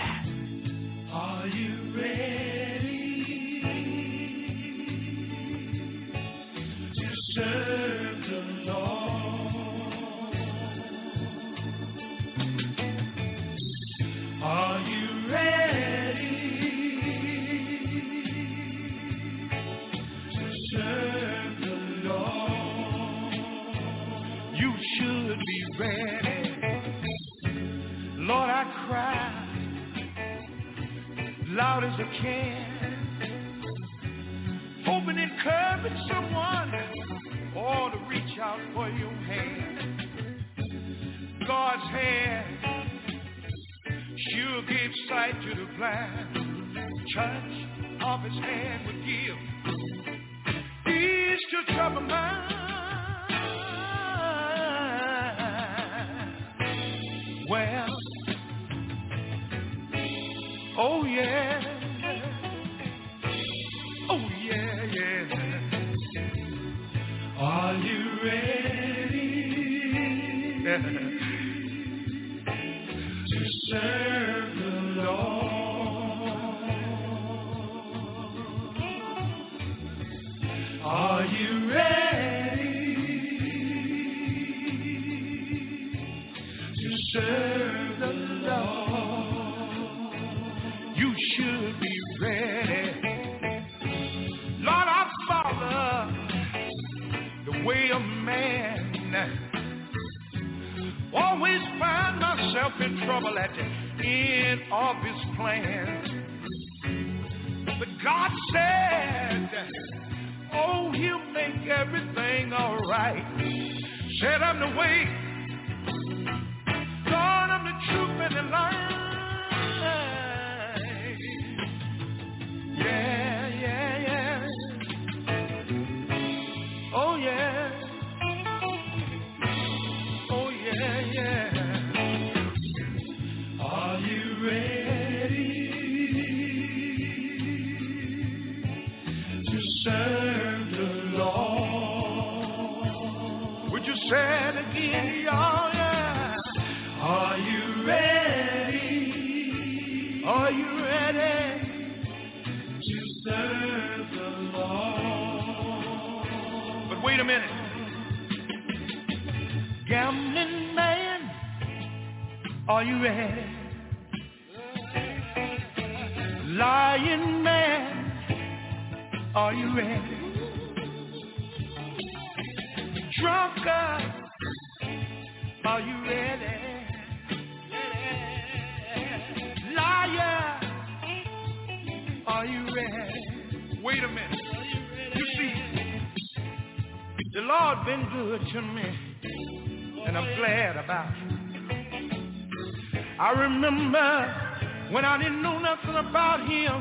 Are you ready to serve the Lord? Are you ready to serve the Lord? You should be ready. Lord, I cry loud as I can, hoping and encouraging someone or to reach out for your hand. God's hand sure gave sight to the blind. Touch of his hand would give ease to trouble yeah. Oh, yeah, yeah. Are you ready to serve the Lord? Are you ready to serve the Lord? You should be ready. Lord, I follow the way of man. Always find myself in trouble at the end of his plan. But God said, oh, he'll make everything all right. Said I'm the way, God, I'm the truth and the life. Yeah, yeah, yeah. Oh, yeah. Oh, yeah, yeah. Are you ready to serve the Lord? Would you say it again, y'all? Yeah. Are you ready? Are you ready to serve the Lord? But wait a minute. Gambling man, are you ready? Lying man, are you ready? Drunkard, are you ready? Liar, are you ready? Wait a minute. You see, the Lord been good to me, and I'm glad about it. I remember when I didn't know nothing about him,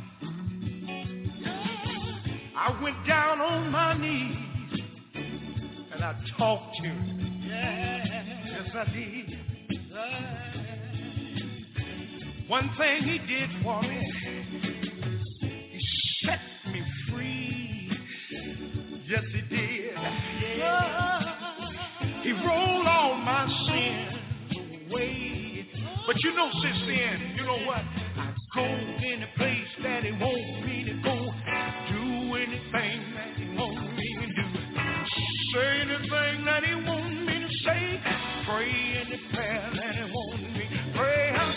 I went down on my knees and I talked to him. Yes, I did. One thing he did for me, he set me free. Yes, he did. He rolled all my sins away. But you know, since then, you know what? I go in a place that he wants me to go. Do anything that he wants me to do. Say anything that he wants me to say. Pray any prayer that he wants me to pray. I'm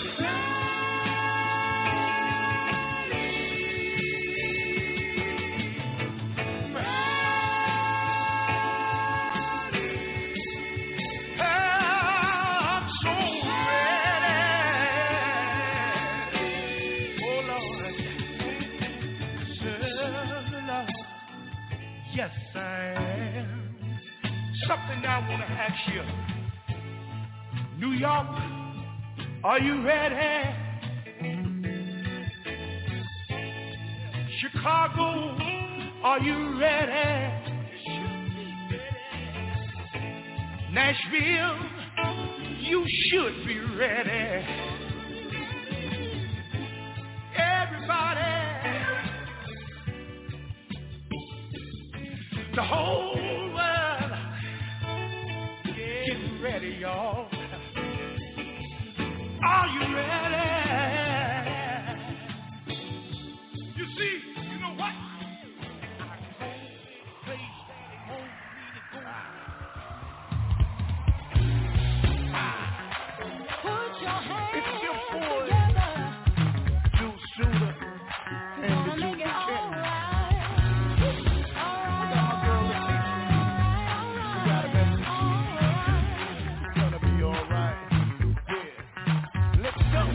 yes, I am. Something I want to ask you. New York, are you ready? Chicago, are you ready? Nashville, you should be ready. Everybody, the whole world, get ready, y'all. Are you ready? You see, you know what? I go place that he wants me to go. Put your hands it's your boy, together. Juice Shooter and the Juice Kitten. Let's go.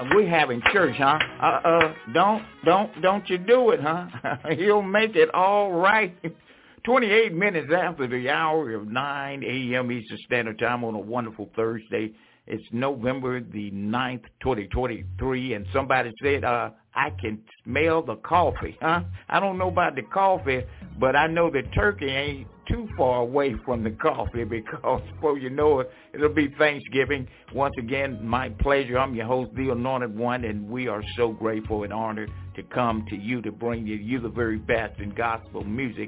uh, we're having church, huh? Uh, uh, don't, don't, don't you do it, huh? He'll make it all right. twenty-eight minutes after the hour of nine a.m. Eastern Standard Time on a wonderful Thursday. It's November the ninth, twenty twenty-three, and somebody said, uh, I can smell the coffee, huh? I don't know about the coffee, but I know the turkey ain't too far away from the coffee, because before you know it, it'll be Thanksgiving. Once again, my pleasure. I'm your host, The Anointed One, and we are so grateful and honored to come to you to bring you, you the very best in gospel music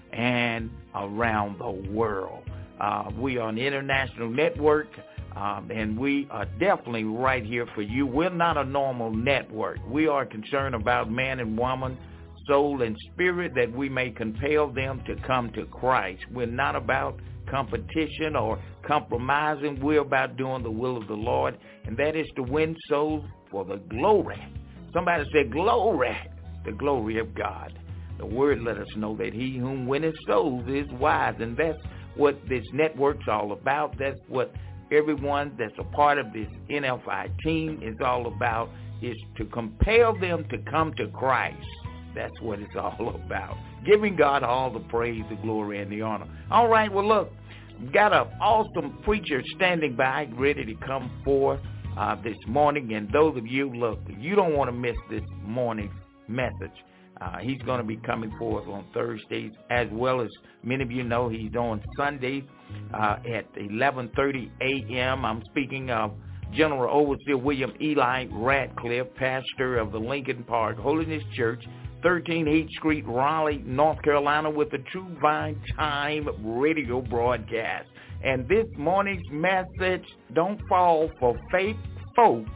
and around the world. Uh, we are an international network. Um, and we are definitely right here for you. We're not a normal network. We are concerned about man and woman, soul and spirit, that we may compel them to come to Christ. We're not about competition or compromising. We're about doing the will of the Lord, and that is to win souls for the glory. Somebody say glory, the glory of God. The word let us know that he whom winneth souls is wise, and that's what this network's all about. That's what everyone that's a part of this N F I team is all about, is to compel them to come to Christ. That's what it's all about. Giving God all the praise, the glory, and the honor. All right, well, look, we've got an awesome preacher standing by, ready to come forth uh, this morning. And those of you, look, you don't want to miss this morning's message. Uh, he's going to be coming forth on Thursdays, as well as many of you know he's on Sundays uh, at eleven thirty a.m. I'm speaking of General Overseer William Eli Radcliffe, pastor of the Lincoln Park Holiness Church, thirteen H Street, Raleigh, North Carolina, with the True Vine Time radio broadcast. And this morning's message, don't fall for fake folks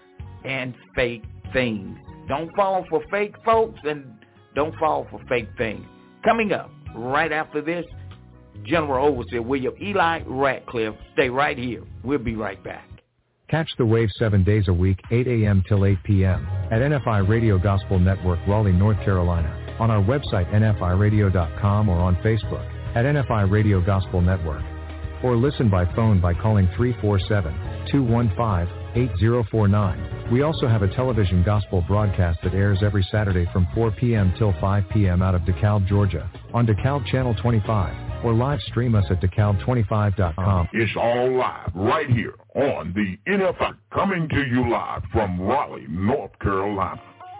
and fake things. Don't fall for fake folks and don't fall for fake things. Coming up right after this, General Overseer William Eli Radcliffe. Stay right here. We'll be right back. Catch the wave seven days a week, eight a.m. till eight p.m. at N F I Radio Gospel Network, Raleigh, North Carolina, on our website N F I radio dot com or on Facebook at N F I Radio Gospel Network. Or listen by phone by calling three four seven, two one five, eight zero four nine. We also have a television gospel broadcast that airs every Saturday from four p.m. till five p.m. out of DeKalb, Georgia, on DeKalb Channel twenty-five, or live stream us at dekalb twenty-five dot com. It's all live right here on the N F I, coming to you live from Raleigh, North Carolina.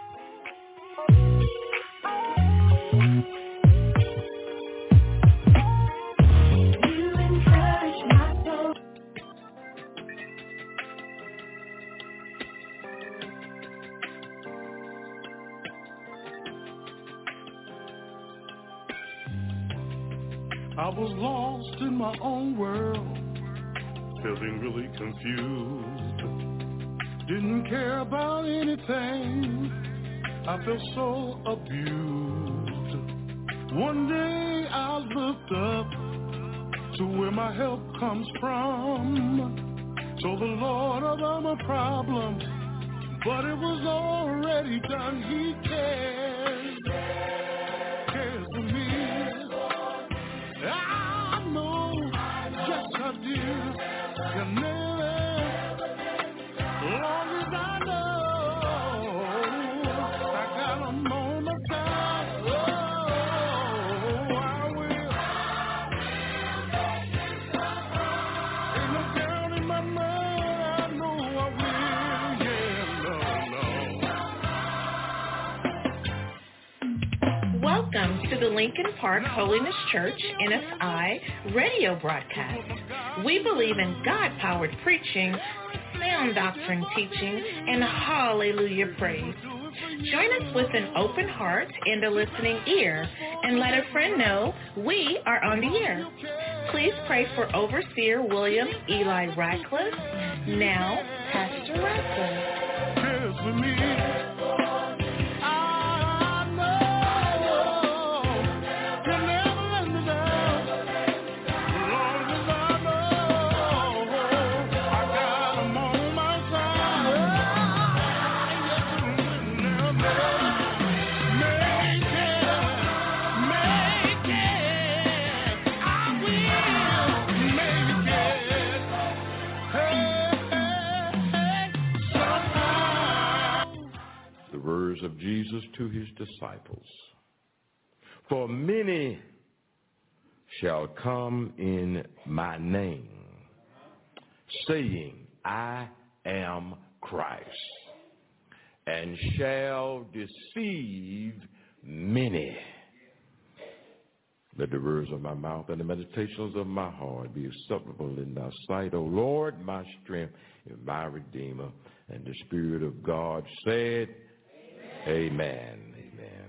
I was lost in my own world, feeling really confused. Didn't care about anything, I felt so abused. One day I looked up to where my help comes from. Told the Lord about my problems, but it was already done. He cares, cares for me. I know, yes I do. You never, long as I know, I got him on my side. Oh, I will. Ain't no doubt in my mind, I know I will. Yeah, no, no. Welcome to the Lincoln Park Holiness Church N F I radio broadcast. We believe in God-powered preaching, sound doctrine teaching, and hallelujah praise. Join us with an open heart and a listening ear, and let a friend know we are on the air. Please pray for Overseer William Eli Radcliffe. Now, Pastor Radcliffe. Cares for me. Sometimes of Jesus to his disciples. For many shall come in my name, saying, I am Christ, and shall deceive many. Let the words of my mouth and the meditations of my heart be acceptable in thy sight, O Lord, my strength and my Redeemer. And the Spirit of God said, Amen. Amen. Amen.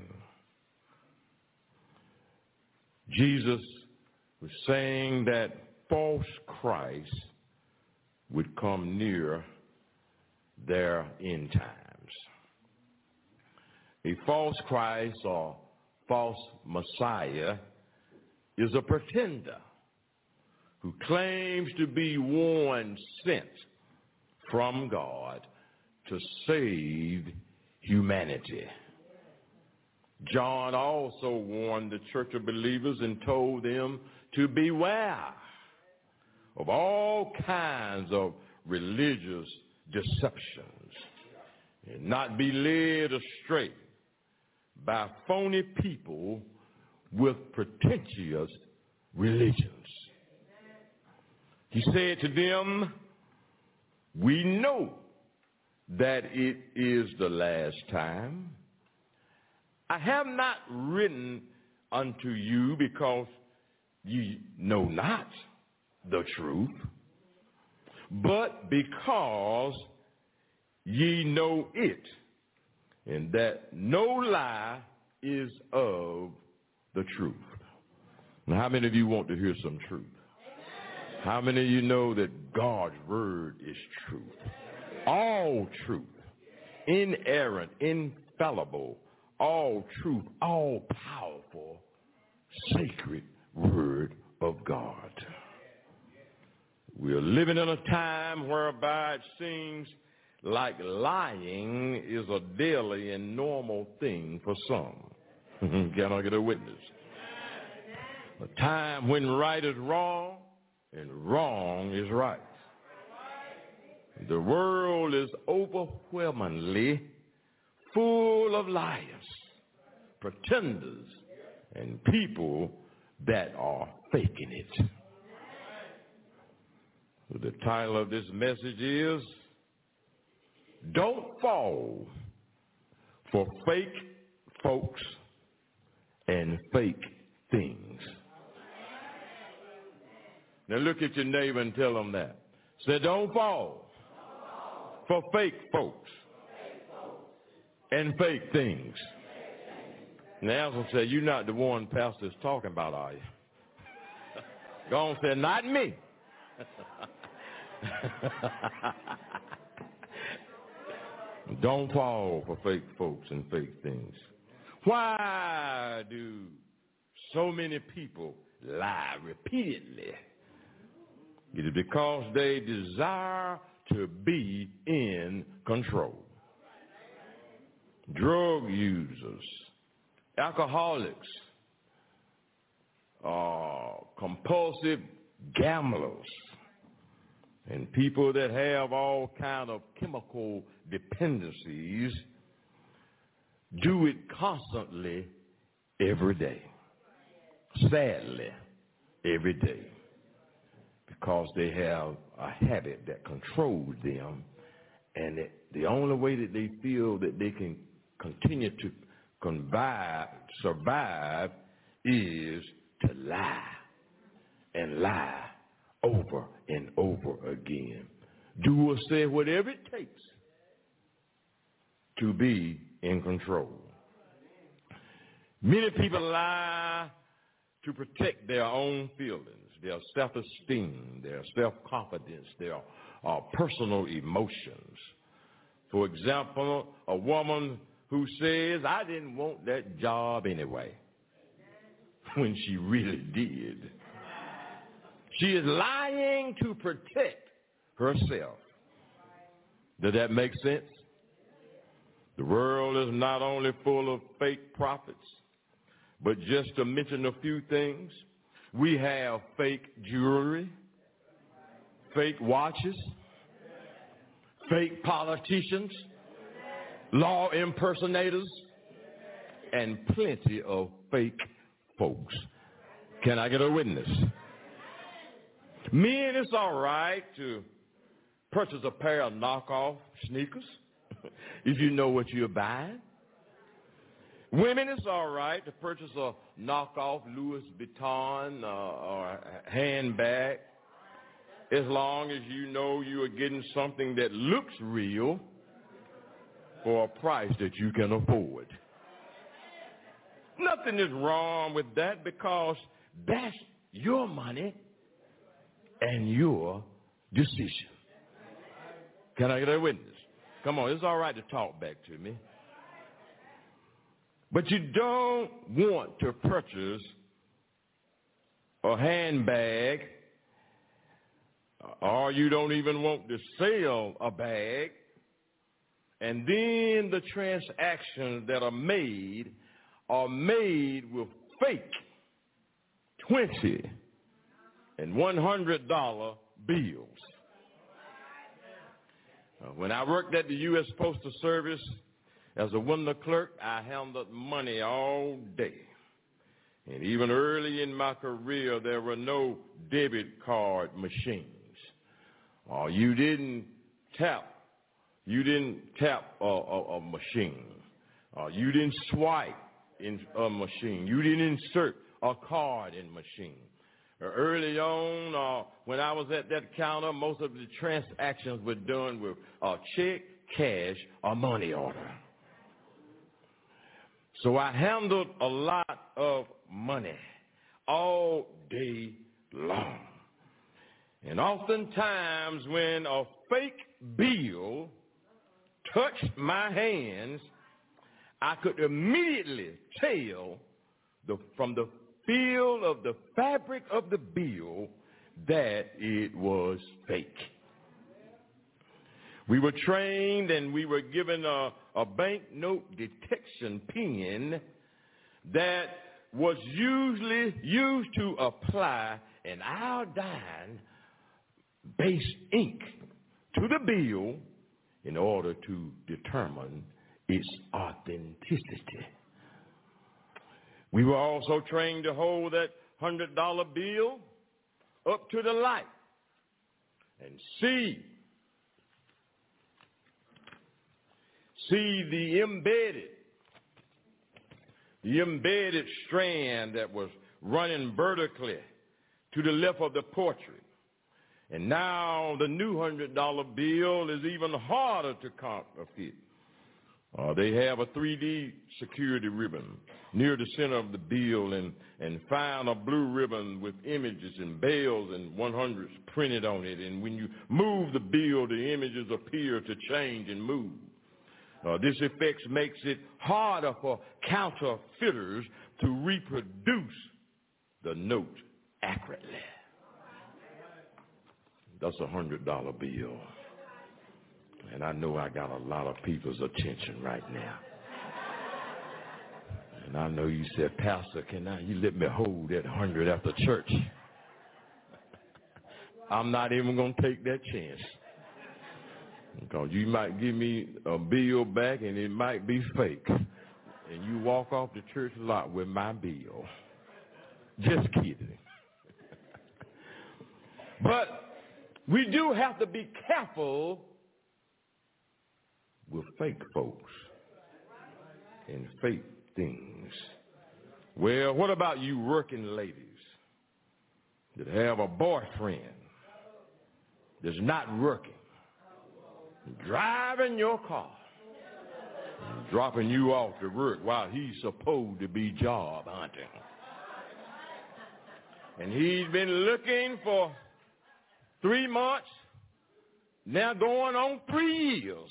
Jesus was saying that false Christ would come near their end times. A false Christ or false Messiah is a pretender who claims to be one sent from God to save humanity. John also warned the church of believers and told them to beware of all kinds of religious deceptions and not be led astray by phony people with pretentious religions. He said to them, we know that it is the last time. I have not written unto you because ye know not the truth, but because ye know it, and that no lie is of the truth. Now, how many of you want to hear some truth? How many of you know that God's word is truth? All truth, inerrant, infallible, all truth, all powerful, sacred word of God. We are living in a time whereby it seems like lying is a daily and normal thing for some. Can I get a witness? A time when right is wrong and wrong is right. The world is overwhelmingly full of liars, pretenders, and people that are faking it. So the title of this message is, Don't Fall for Fake Folks and Fake Things. Now look at your neighbor and tell them that. Say, don't fall for fake folks and fake things. Now, I'll say, you're not the one pastor's talking about, are you? Go on, say, not me. Don't fall for fake folks and fake things. Why do so many people lie repeatedly? It is because they desire to be in control. Drug users, alcoholics, uh, compulsive gamblers, and people that have all kind of chemical dependencies do it constantly every day. Sadly, every day. Because they have a habit that controls them, and it, the only way that they feel that they can continue to convive, survive is to lie and lie over and over again. Do or say whatever it takes to be in control. Many people lie to protect their own feelings, their self-esteem, their self-confidence, their uh, personal emotions. For example, a woman who says, I didn't want that job anyway, when she really did. She is lying to protect herself. Does that make sense? The world is not only full of fake prophets, but just to mention a few things, we have fake jewelry, fake watches, fake politicians, law impersonators, and plenty of fake folks. Can I get a witness? Men, it's all right to purchase a pair of knockoff sneakers if you know what you're buying. Women, it's all right to purchase a knockoff Louis Vuitton uh, or handbag as long as you know you are getting something that looks real for a price that you can afford. Nothing is wrong with that because that's your money and your decision. Can I get a witness? Come on, it's all right to talk back to me. But you don't want to purchase a handbag, or you don't even want to sell a bag, and then the transactions that are made are made with fake twenty and one hundred dollar bills. Uh, when I worked at the U S Postal Service as a window clerk, I handled money all day. And even early in my career, there were no debit card machines. Uh, you didn't tap. You didn't tap a, a, a machine. Uh, you didn't swipe in a machine. You didn't insert a card in machine. Uh, early on, uh, when I was at that counter, most of the transactions were done with a check, cash, or money order. So I handled a lot of money all day long. And oftentimes when a fake bill touched my hands, I could immediately tell the, from the feel of the fabric of the bill that it was fake. We were trained and we were given a, a banknote detection pen that was usually used to apply an iodine-based ink to the bill in order to determine its authenticity. We were also trained to hold that one hundred dollar bill up to the light and see See the embedded, the embedded strand that was running vertically to the left of the portrait. And now the new one hundred dollar bill is even harder to counterfeit. Uh, they have a three D security ribbon near the center of the bill and, and find a blue ribbon with images and bells and one hundreds printed on it. And when you move the bill, the images appear to change and move. Uh, this effect makes it harder for counterfeiters to reproduce the note accurately. That's a one hundred dollar bill. And I know I got a lot of people's attention right now. And I know you said, Pastor, can I, you let me hold that one hundred after church? I'm not even going to take that chance. Because you might give me a bill back and it might be fake. And you walk off the church lot with my bill. Just kidding. But we do have to be careful with fake folks and fake things. Well, what about you working ladies that have a boyfriend that's not working? Driving your car, dropping you off to work while he's supposed to be job hunting. And he's been looking for three months, now going on three years,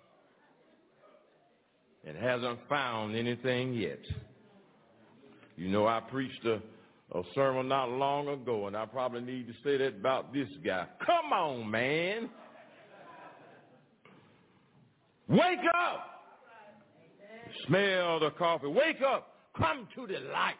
and hasn't found anything yet. You know, I preached a, a sermon not long ago, and I probably need to say that about this guy. Come on, man. Wake up. Smell the coffee. Wake up. Come to the light.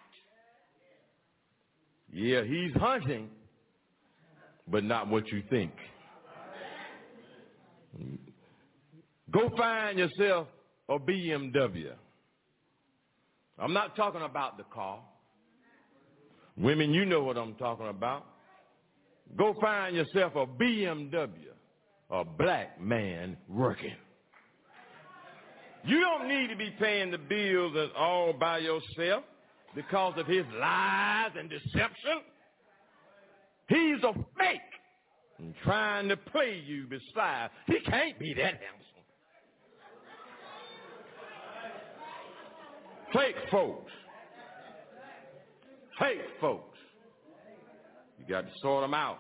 Yeah, he's hunting, but not what you think. Go find yourself a B M W. I'm not talking about the car. Women, you know what I'm talking about. Go find yourself a B M W, a black man working. You don't need to be paying the bills all by yourself because of his lies and deception. He's a fake and trying to play you beside. He can't be that handsome. Fake folks. Fake folks. You got to sort them out.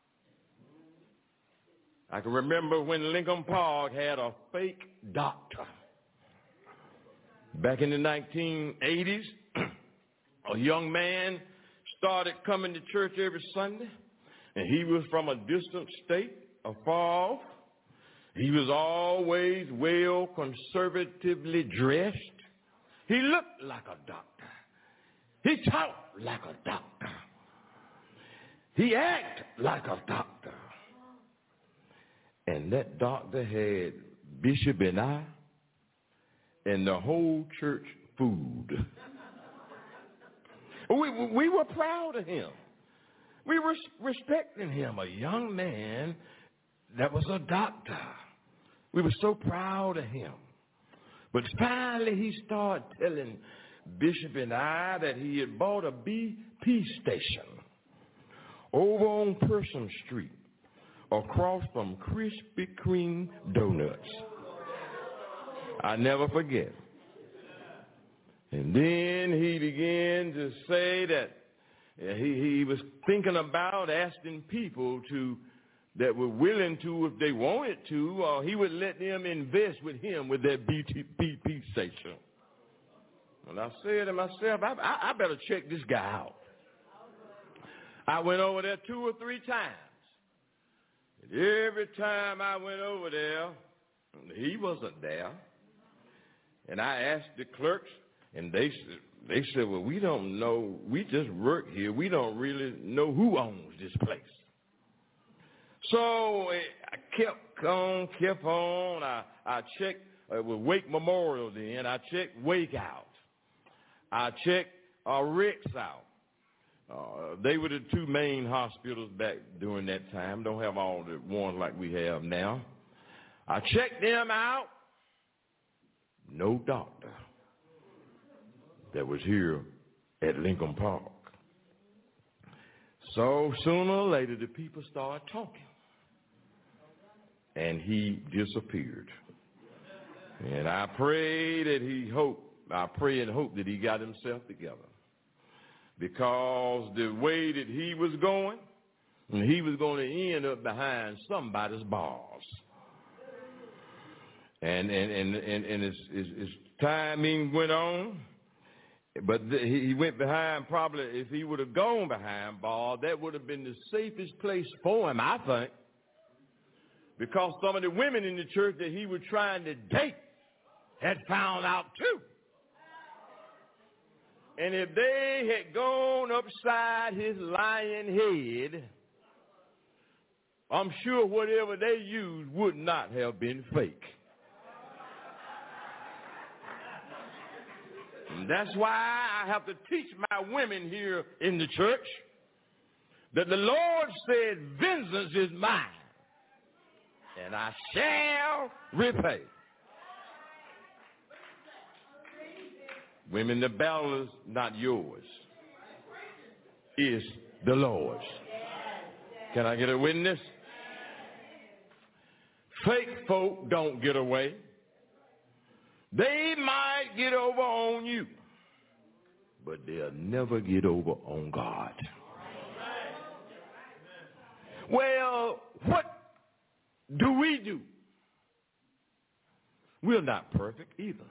I can remember when Lincoln Park had a fake doctor. Back in the nineteen eighties, a young man started coming to church every Sunday, and he was from a distant state, afar off. He was always well conservatively dressed. He looked like a doctor. He talked like a doctor. He acted like a doctor. And that doctor had Bishop and I and the whole church food. We, we were proud of him. We were respecting him, a young man that was a doctor. We were so proud of him. But finally he started telling Bishop and I that he had bought a B P station over on Person Street across from Krispy Kreme Donuts. I never forget. And then he began to say that he, he was thinking about asking people to that were willing to, if they wanted to, uh, he would let them invest with him with that B P station. And I said to myself, I, I, I better check this guy out. I went over there two or three times. And every time I went over there, he wasn't there. And I asked the clerks, and they, they said, well, we don't know. We just work here. We don't really know who owns this place. So I kept on, kept on. I, I checked uh, with Wake Memorial then. I checked Wake out. I checked uh, Rex out. Uh, they were the two main hospitals back during that time. Don't have all the ones like we have now. I checked them out. No doctor that was here at Lincoln Park. So sooner or later, the people started talking. And he disappeared. And I pray that he hoped, I pray and hope that he got himself together. Because the way that he was going, he was going to end up behind somebody's bars. And and and and, and as, as, as timing went on, but the, he went behind probably, if he would have gone behind bars, that would have been the safest place for him, I think. Because some of the women in the church that he was trying to date had found out too. And if they had gone upside his lying head, I'm sure whatever they used would not have been fake. And that's why I have to teach my women here in the church that the Lord said, vengeance is mine, and I shall repay. Women, the battle is not yours. It's the Lord's. Can I get a witness? Fake folk don't get away. They might get over on you, but they'll never get over on God. Well, what do we do? We're not perfect either.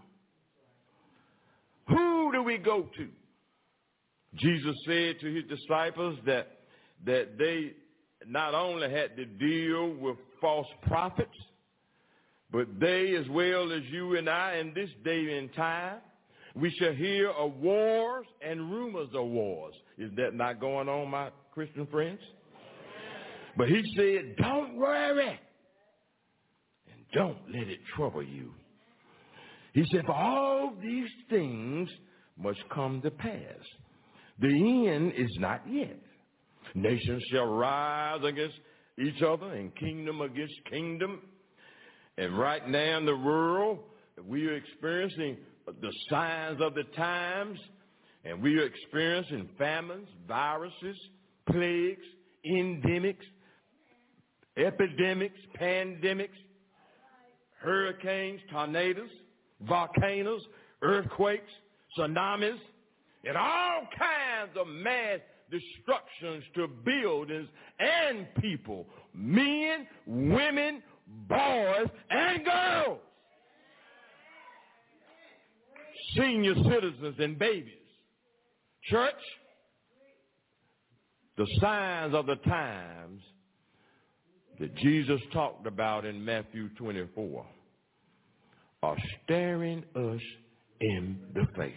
Who do we go to? Jesus said to his disciples that, that they not only had to deal with false prophets, but they, as well as you and I, in this day and time, we shall hear of wars and rumors of wars. Is that not going on, my Christian friends? But he said, don't worry, and don't let it trouble you. He said, for all these things must come to pass. The end is not yet. Nations shall rise against each other and kingdom against kingdom. And right now in the world, we are experiencing the signs of the times, and we are experiencing famines, viruses, plagues, endemics, epidemics, pandemics, hurricanes, tornadoes, volcanoes, earthquakes, tsunamis, and all kinds of mass destructions to buildings and people, men, women, boys, and girls, senior citizens and babies. Church, the signs of the times that Jesus talked about in Matthew twenty-four are staring us in the face.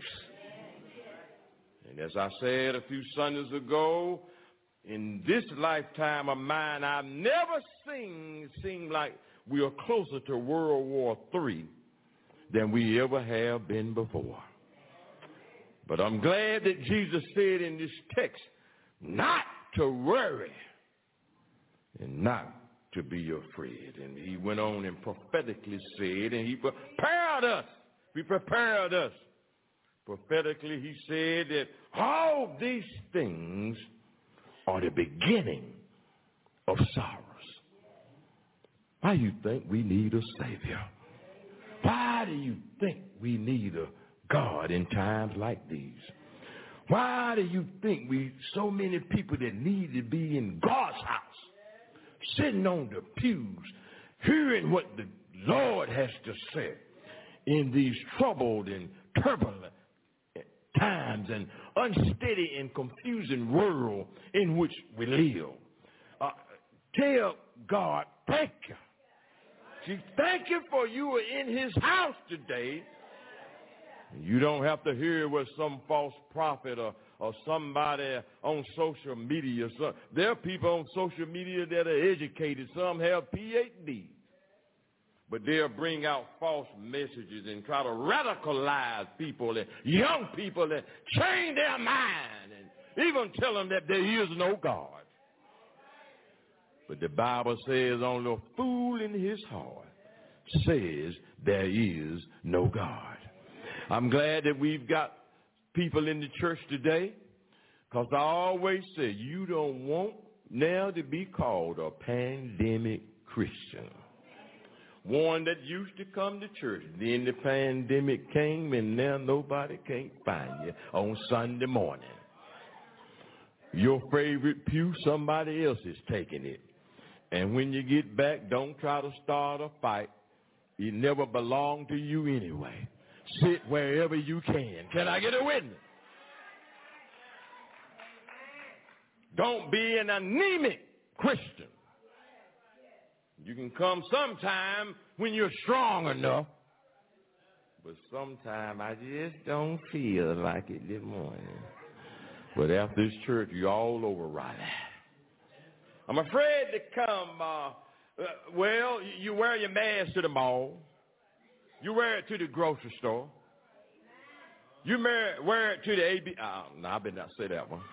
And as I said a few Sundays ago, in this lifetime of mine, I've never seen it seem like we are closer to World War Three than we ever have been before. But I'm glad that Jesus said in this text not to worry and not to be afraid. And he went on and prophetically said, and he prepared us. He prepared us. Prophetically, he said that all these things are the beginning of sorrows. Why do you think we need a Savior? Why do you think we need a God in times like these? Why do you think we so many people that need to be in God's house, sitting on the pews, hearing what the Lord has to say in these troubled and turbulent times and unsteady and confusing world in which we live? Uh, tell God, thank you. See, thank you for you are in his house today. You don't have to hear what some false prophet or, or somebody on social media. So, there are people on social media that are educated. Some have P H Ds. But they'll bring out false messages and try to radicalize people, and young people, and change their mind and even tell them that there is no God. But the Bible says only a fool in his heart says there is no God. I'm glad that we've got people in the church today, because I always say you don't want now to be called a pandemic Christian. One that used to come to church. Then the pandemic came, and now nobody can't find you on Sunday morning. Your favorite pew, somebody else is taking it. And when you get back, don't try to start a fight. It never belonged to you anyway. Sit wherever you can. Can I get a witness? Don't be an anemic Christian. You can come sometime when you're strong enough. But sometime I just don't feel like it this morning. But after this church, you're all over Raleigh. I'm afraid to come, uh, uh, well, you wear your mask to the mall. You wear it to the grocery store. You wear, wear it to the A B. Oh, no, I better not say that one.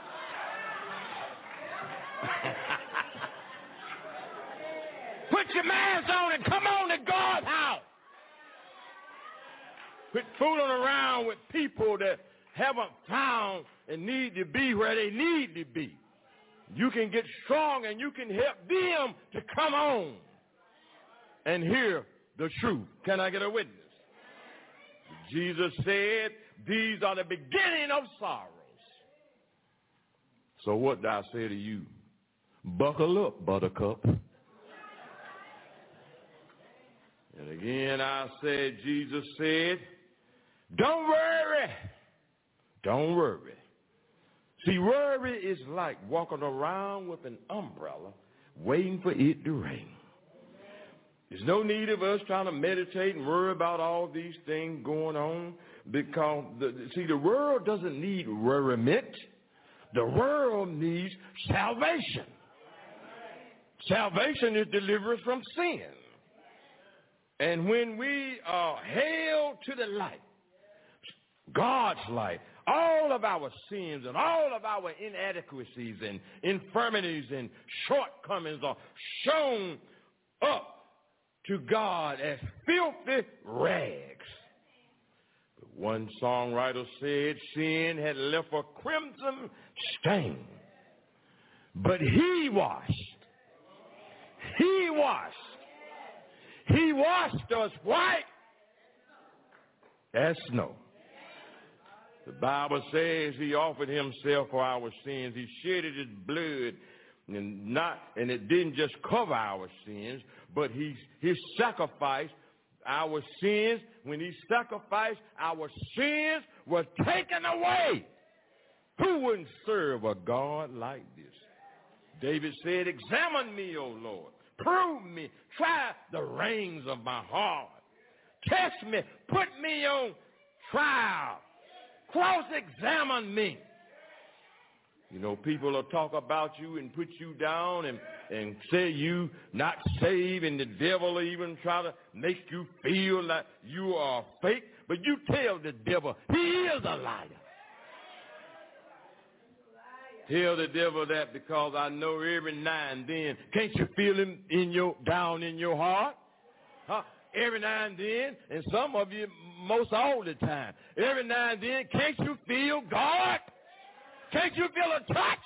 Put your mask on and come on to God's house. Quit fooling around with people that haven't found and need to be where they need to be. You can get strong and you can help them to come on and hear the truth. Can I get a witness? Jesus said, these are the beginning of sorrows. So what do I say to you? Buckle up, buttercup. And again I said, Jesus said, don't worry. Don't worry. See, worry is like walking around with an umbrella waiting for it to rain. There's no need of us trying to meditate and worry about all these things going on, because, the, see, the world doesn't need worriment. The world needs salvation. Salvation is deliverance from sin. And when we are held to the light, God's light, all of our sins and all of our inadequacies and infirmities and shortcomings are shown up to God as filthy rags. But one songwriter said sin had left a crimson stain, but he washed, he washed, he washed us white as snow. The Bible says he offered himself for our sins. He shedded his blood, and not, and it didn't just cover our sins, but he, his sacrifice, our sins, when he sacrificed, our sins were taken away. Who wouldn't serve a God like this? David said, examine me, O Lord. Prove me. Try the reins of my heart. Test me. Put me on trial. Cross-examine me. You know, people will talk about you and put you down and, and say you not saved, and the devil will even try to make you feel like you are fake. But you tell the devil, he is a liar. Tell the devil that, because I know every now and then, can't you feel him in your down in your heart? Huh? Every now and then, and some of you most all the time. Every now and then, can't you feel God? Can't you feel a touch?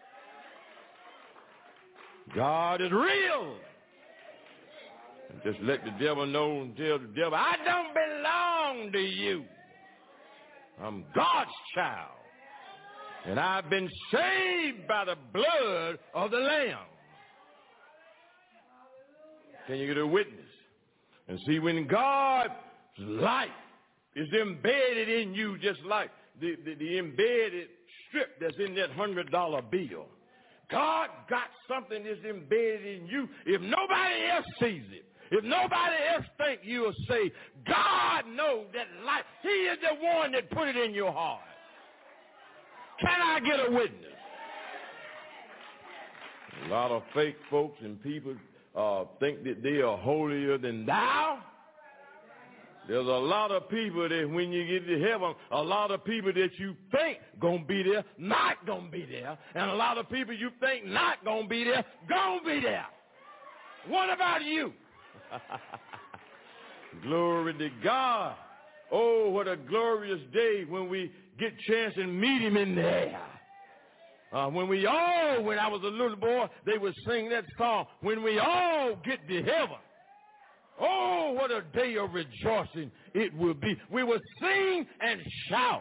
God is real. And just let the devil know and tell the devil, I don't belong to you. I'm God's child. And I've been saved by the blood of the Lamb. Can you get a witness? And see, when God's light is embedded in you, just like the, the, the embedded strip that's in that one hundred dollar bill, God got something that's embedded in you. If nobody else sees it, if nobody else think you'll say, God knows that light. He is the one that put it in your heart. Can I get a witness? A lot of fake folks and people uh, think that they are holier than thou. There's a lot of people that when you get to heaven, a lot of people that you think gonna be there, not gonna be there. And a lot of people you think not gonna be there, gonna be there. What about you? Glory to God. Oh, what a glorious day when we get a chance and meet him in the air. Uh, when we all, when I was a little boy, they would sing that song, when we all get to heaven. Oh, what a day of rejoicing it will be. We will sing and shout.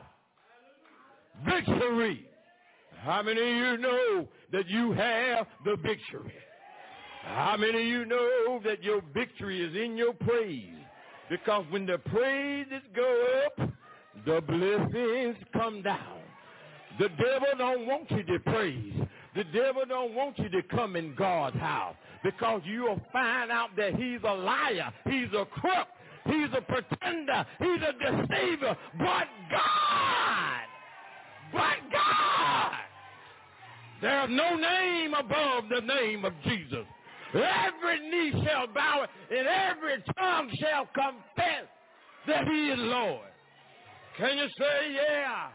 Victory. How many of you know that you have the victory? How many of you know that your victory is in your praise? Because when the praises go up, the blessings come down. The devil don't want you to praise. The devil don't want you to come in God's house, because you'll find out that he's a liar. He's a crook. He's a pretender. He's a deceiver. But God, but God, there's no name above the name of Jesus. Every knee shall bow and every tongue shall confess that he is Lord. Can you say, yeah?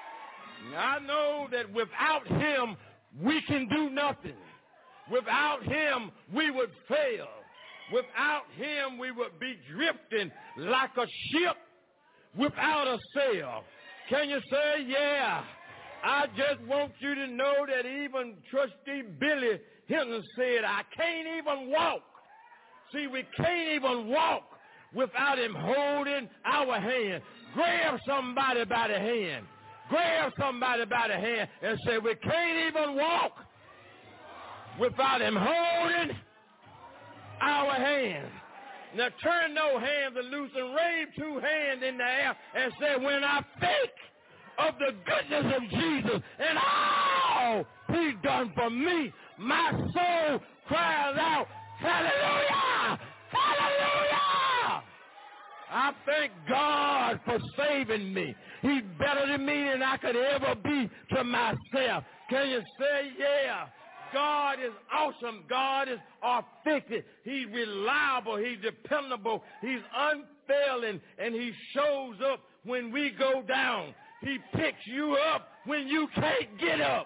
I know that without him, we can do nothing. Without him, we would fail. Without him, we would be drifting like a ship without a sail. Can you say, yeah? I just want you to know that even Trustee Billy Hinton said, I can't even walk. See, we can't even walk without him holding our hand. Grab somebody by the hand. Grab somebody by the hand and say, we can't even walk without him holding our hand. Now turn those hands loose and raise two hands in the air and say, when I think of the goodness of Jesus and all he's done for me, my soul cries out, hallelujah! Hallelujah! I thank God for saving me. He's better than me than I could ever be to myself. Can you say, yeah? God is awesome. God is authentic. He's reliable. He's dependable. He's unfailing. And he shows up when we go down. He picks you up when you can't get up.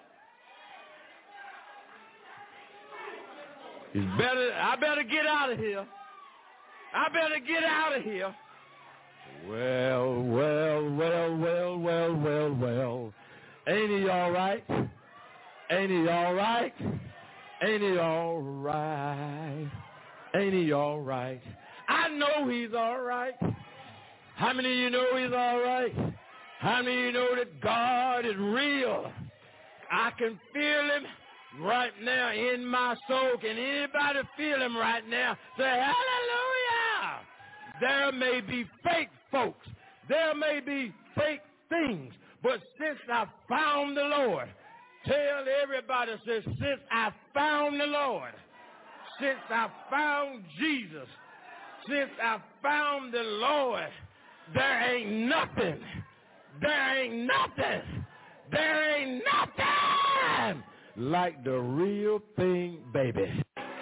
It's better. I better get out of here. I better get out of here. Well, well, well, well, well, well, well. Ain't he all right? Ain't he all right? Ain't he all right? Ain't he all right? I know he's all right. How many of you know he's all right? How many of you know that God is real? I can feel him right now in my soul. Can anybody feel him right now? Say hallelujah. There may be fake folks. There may be fake things. But since I found the Lord, tell everybody, say, since I found the Lord, since I found Jesus, since I found the Lord, there ain't nothing, there ain't nothing, there ain't nothing like the real thing, baby.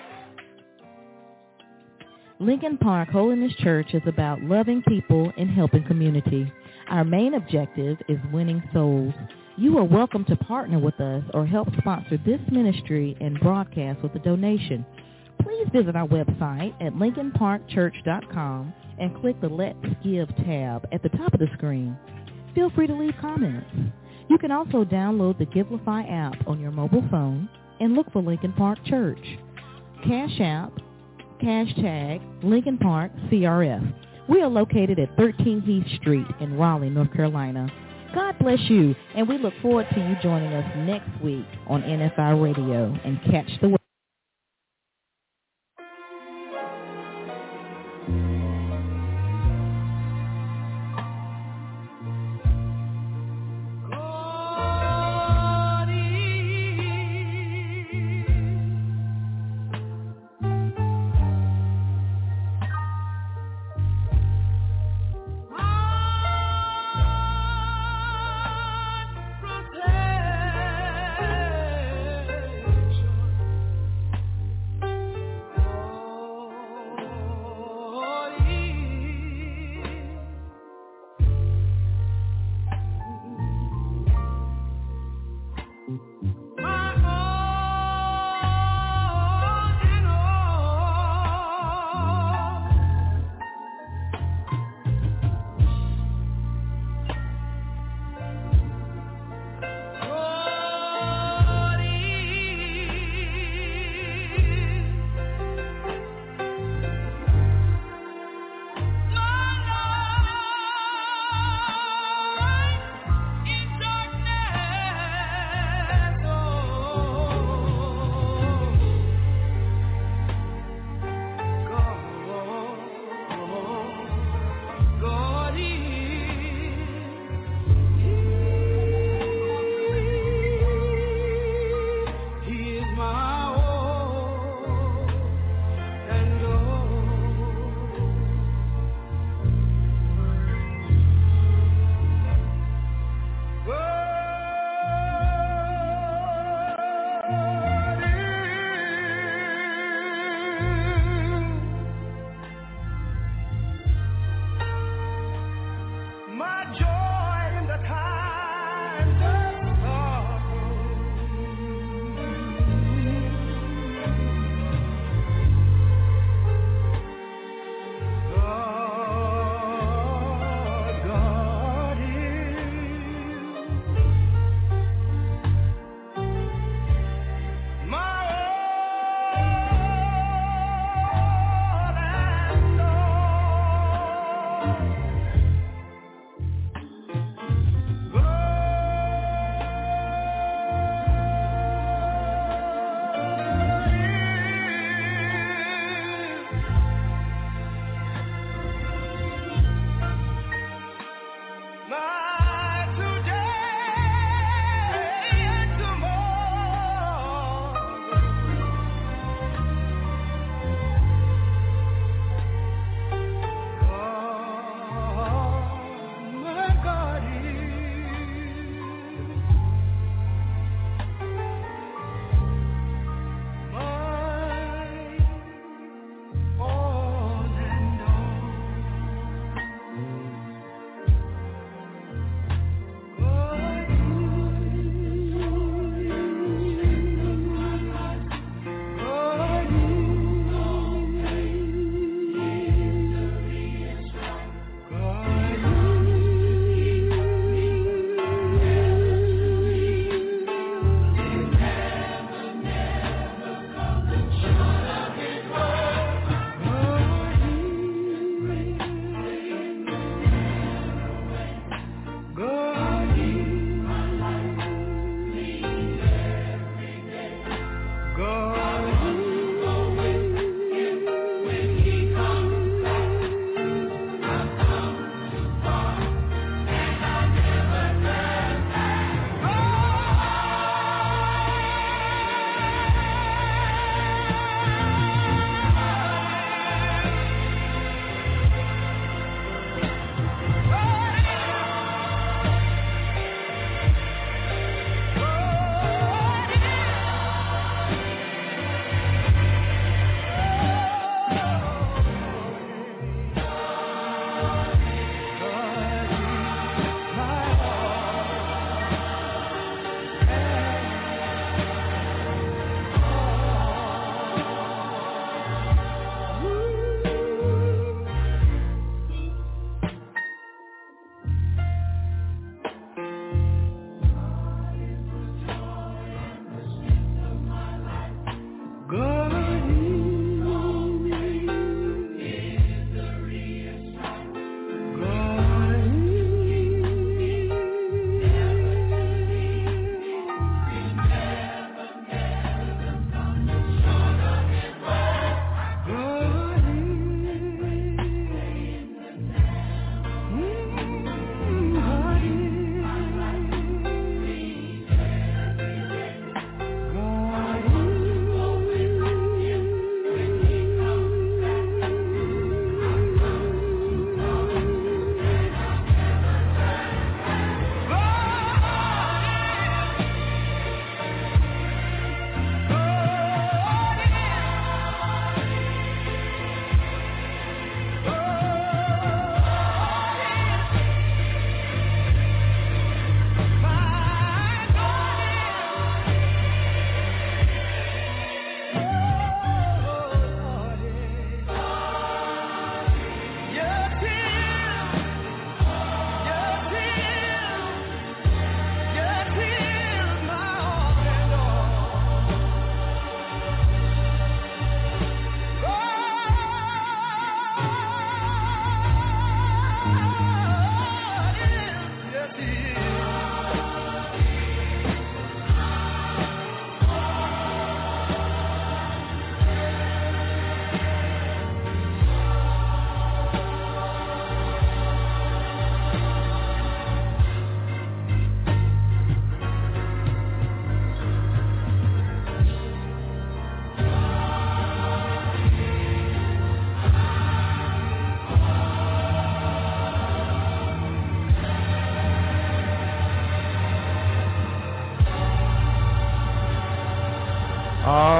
Lincoln Park Holiness Church is about loving people and helping community. Our main objective is winning souls. You are welcome to partner with us or help sponsor this ministry and broadcast with a donation. Please visit our website at lincoln park church dot com and click the Let's Give tab at the top of the screen. Feel free to leave comments. You can also download the Givelify app on your mobile phone and look for Lincoln Park Church. Cash App, hashtag Lincoln Park C R F. We are located at thirteen Heath Street in Raleigh, North Carolina. God bless you, and we look forward to you joining us next week on N F I Radio and Catch the Wave.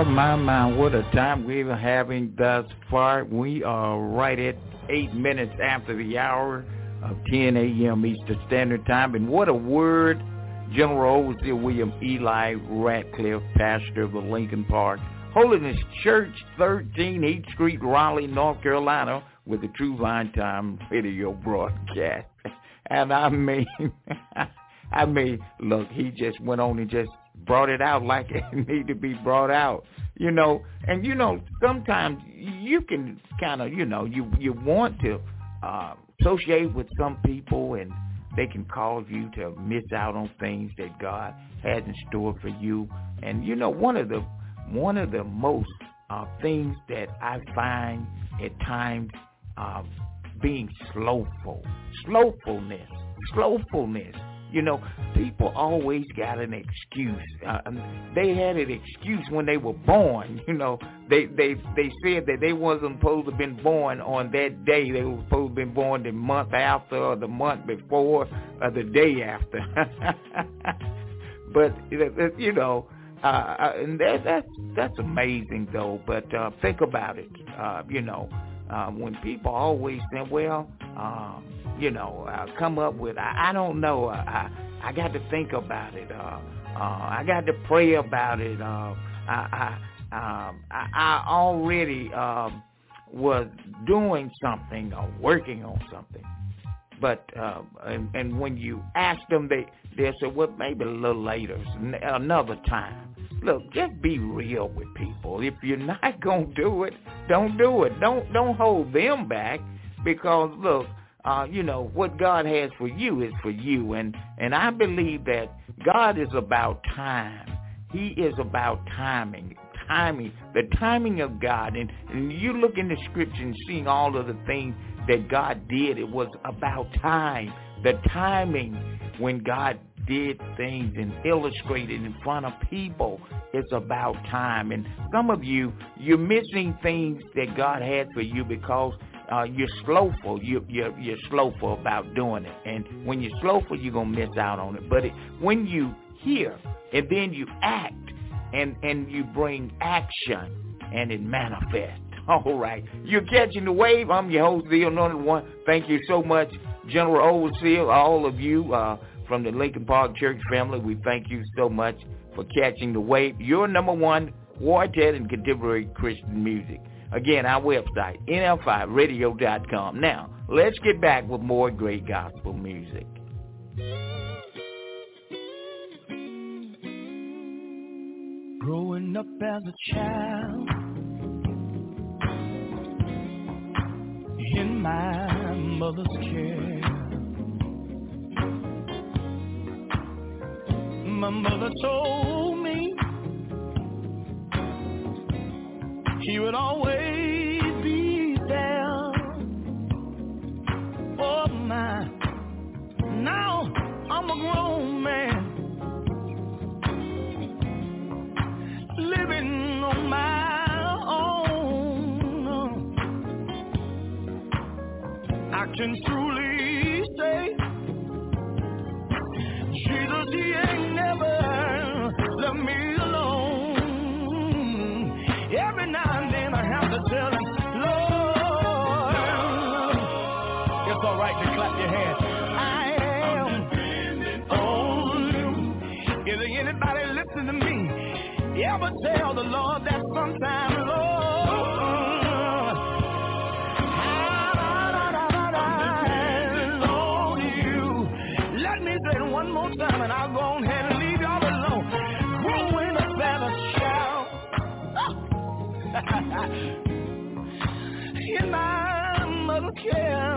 Oh, my, my, what a time we're having thus far. We are right at eight minutes after the hour of ten a.m. Eastern Standard Time. And what a word, General Overseer William Eli Ratcliffe, pastor of the Lincoln Park Holiness Church, thirteen East Street, Raleigh, North Carolina, with the True Vine Time radio broadcast. And I mean, I mean, look, he just went on and just brought it out like it needed to be brought out, you know. And, you know, sometimes you can kind of, you know, you, you want to uh, associate with some people and they can cause you to miss out on things that God has in store for you. And, you know, one of the one of the most uh, things that I find at times uh, being slowful, slowfulness, slowfulness. You know, people always got an excuse. Uh, they had an excuse when they were born. You know, they they they said that they wasn't supposed to have been born on that day. They were supposed to have been born the month after or the month before or the day after. But, you know, uh, and that, that's, that's amazing, though. But uh, think about it. Uh, you know, uh, when people always say, well, um, you know, uh, come up with, I, I don't know, uh, I I got to think about it, uh, uh, I got to pray about it, uh, I, I, um, I, I already um, was doing something or working on something, but, uh, and, and when you ask them, they, they'll say, well, maybe a little later, another time. Look, just be real with people. If you're not going to do it, don't do it. Don't, don't hold them back because, look, Uh, you know, what God has for you is for you. And, and I believe that God is about time. He is about timing, timing, the timing of God. And, and you look in the scripture and seeing all of the things that God did, it was about time. The timing when God did things and illustrated in front of people, it's about time. And some of you, you're missing things that God had for you because Uh, you're slowful. You, you're, you're slowful about doing it. And when you're slowful, you're going to miss out on it. But it, when you hear and then you act and, and you bring action and it manifests. All right. You're catching the wave. I'm your host, the Anointed One. Thank you so much, General Overseer, all of you uh, from the Lincoln Park Church family. We thank you so much for catching the wave. Your number one quartet in contemporary Christian music. Again, our website, N F I radio dot com. Now, let's get back with more great gospel music. Growing up as a child in my mother's care, my mother told me He would always be there for my. Now I'm a grown man, living on my own. I can truly say, Jesus, He ain't never left me alone. Every now and then I have to tell Him, Lord, it's all right to clap your hands. I am dependent on You. Is there anybody listening to me? You ever tell the Lord that sometime, Lord, I on You. Let me say it one more time and I'll go ahead and leave y'all alone. Growing up as a child in my mother's care,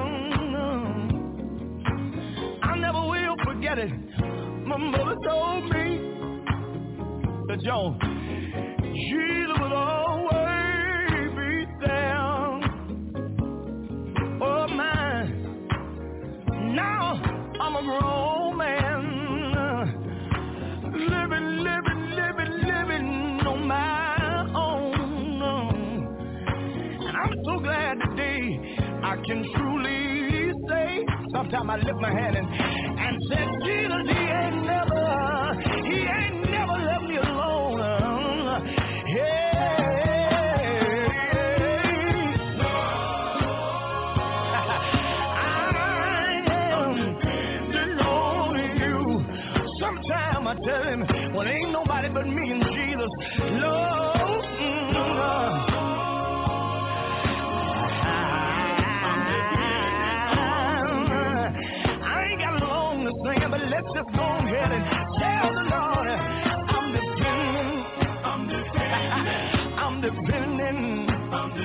I never will forget it. My mother told me that Joan, Jesus will always be there. Oh my, now I'm a grown man, living, living, living, living on my own. I'm so glad today I can truly say, sometimes I lift my hand and, and say, Jesus, He ain't never, He ain't never left me alone. Yeah.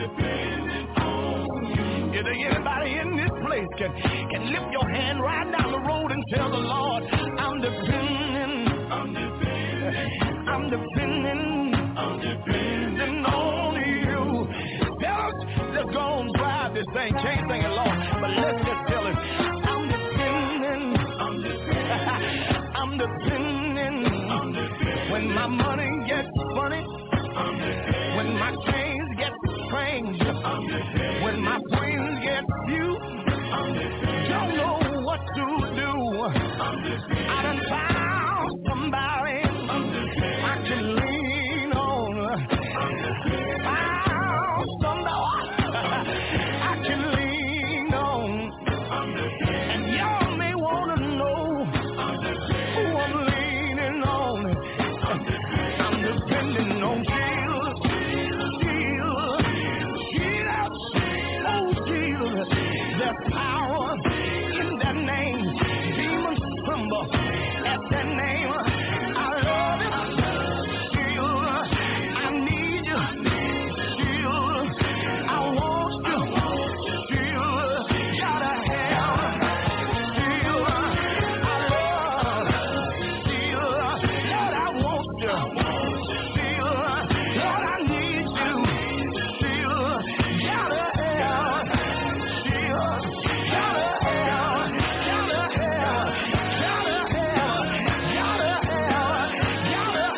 depending on you. Is there anybody in this place can, can lift your hand right down the road and tell the Lord, I'm depending, I'm depending, I'm depending, I'm depending on you. Tell us, let's go and drive this thing. Can't sing it long, but let's just tell it. I'm depending, I'm depending, I'm depending, I'm depending. When my money gets funny, I'm depending. When my chains get strange, I'm depending. When my friends get few, I'm depending. Don't know what to do. I'm depending. I done found somebody I'm depending. I can lean on. I'm depending. Found somebody I can lean on. I'm depending. And y'all may want to know I'm depending. Who I'm leaning on. I'm depending, I'm depending on Jesus. Jesus. Jesus. Oh, Jesus. There's power in that name. Demons tremble at that name. I love you. Jesus. I need you. Jesus. I want you. Jesus. Gotta have. Jesus. I love Jesus. Lord, I want you. Jesus. Lord, I need you. Jesus. Gotta have. Jesus. Gotta have. Gotta have. Gotta have. Gotta have. Gotta have.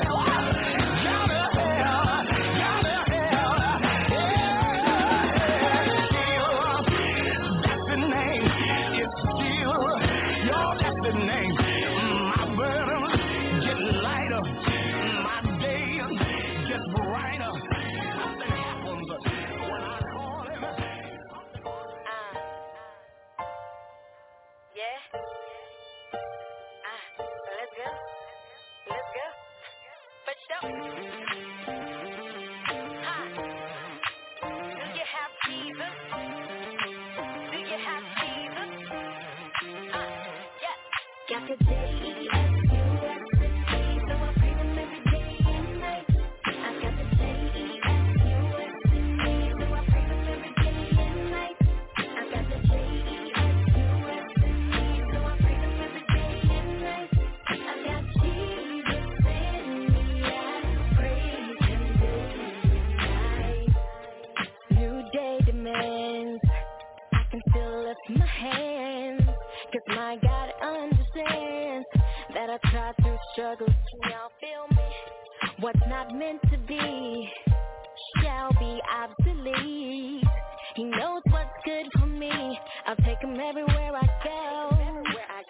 Gotta have. Gotta have. That's the name. It's still. Y'all, that's the name. My burdens get lighter. My days get brighter. Something happens when I call him. Yeah. Ah, let's go. Let's go. For sure. Ah. Do you have Jesus? Do you have Jesus? Ah, yeah. Got the J E S U S C, so I pray them every day and night. I got the J E S U S C, so I pray them every day and night. I got the J E S U S C, so I pray them every day and night. I got Jesus in me, I praise Him day and night. New day demands, I can still lift my hands, 'cause my God understands that I tried through struggles. Y'all feel me? What's not meant to be shall be obsolete. He knows what's good for me. I'll take him everywhere I go. Everywhere I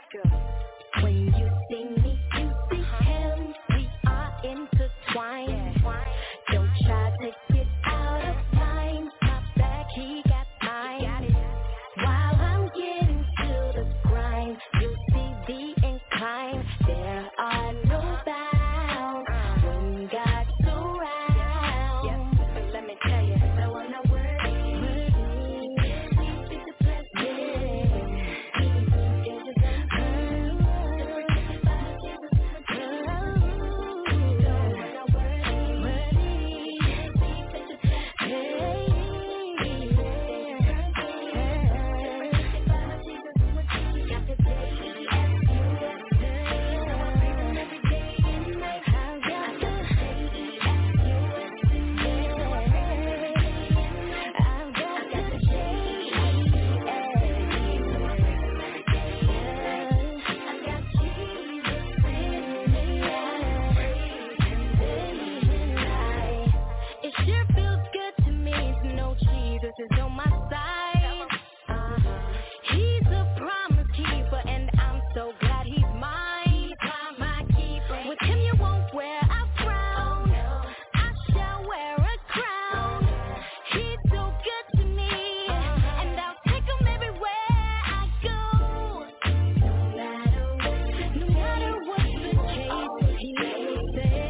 go. When you see me, you see him. We are intertwined. Don't try to get out of line. My back, he got mine. While I'm getting to the grind, you'll see the incline. There are no bounds when God's around. Yeah, let me tell you, so I'm not worried.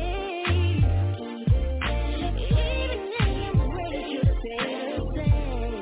Say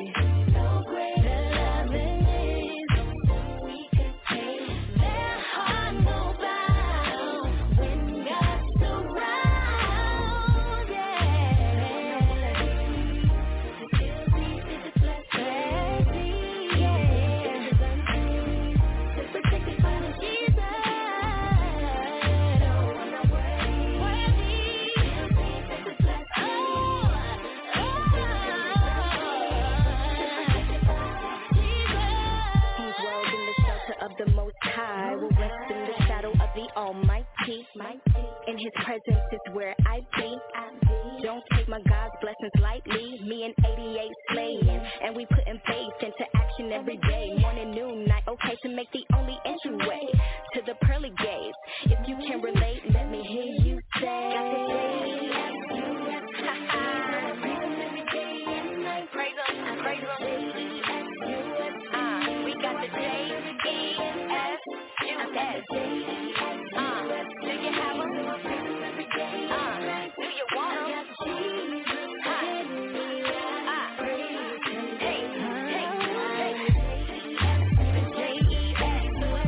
Almighty. In his presence is where I be. Don't take my God's blessings lightly. Me and eighty-eight slaying, and we putting faith into action every day. Morning, noon, night, okay to make the only entryway to the pearly gates. If you can relate, let me hear you say. Got the J E S U S. Praise him every day and night. Praise him, praise him. Uh, we got the J E S U S. Uh, do you have them? Uh, do you want them? Uh, hey, hey, hey. The J E S U S.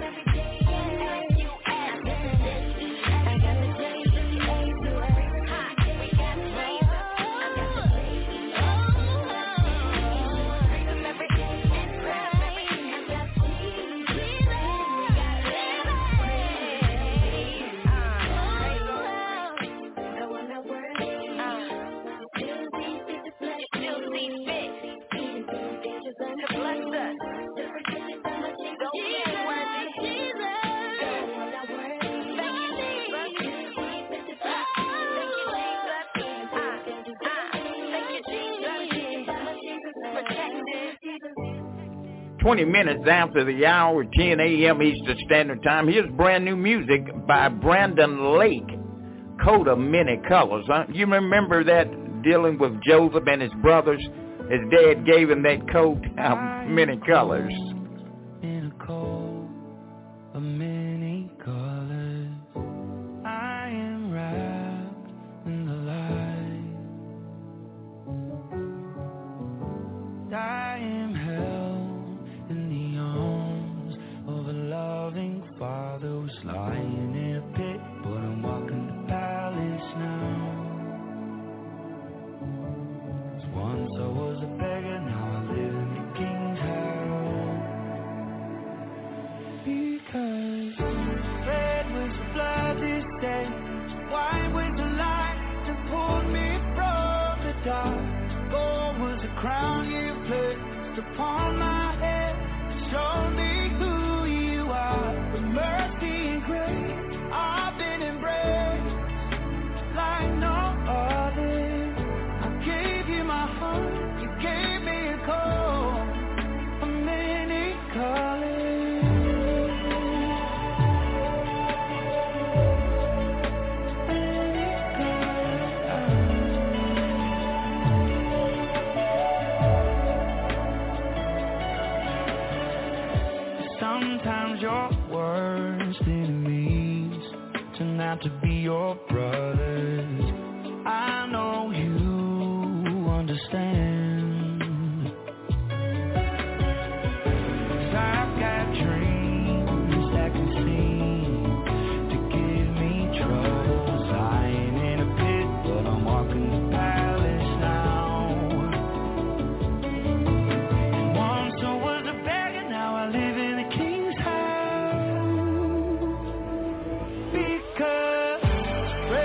I got the J E S U S. We got Jesus. I got the J E S U S. Praise him every day and praise him every day. I got Jesus. We got Jesus. twenty minutes after the hour, ten a.m. Eastern Standard Time. Here's brand new music by Brandon Lake, Coat of Many Colors. Huh? You remember that, dealing with Joseph and his brothers? His dad gave him that coat of many colors. In a coat of many colors, I am wrapped in the light. I am held in the arms of a loving Father who's lying in a pit, but I'm walking the palace now. Once I was a beggar, now I live in the king's house. Because red was the blood this day, white was the light that pulled me from the dark. Gold was the crown you placed upon my head, show me who you are. With mercy and grace, I've been embraced like no other. My heart, you gave me a coat of many colors. Many colors. Sometimes your worst enemies turn out to be your brothers. I know you understand, 'cause I've got dreams that can seem to give me troubles. I ain't in a pit, but I'm walking the palace now. Once I was a beggar, now I live in the king's house. Because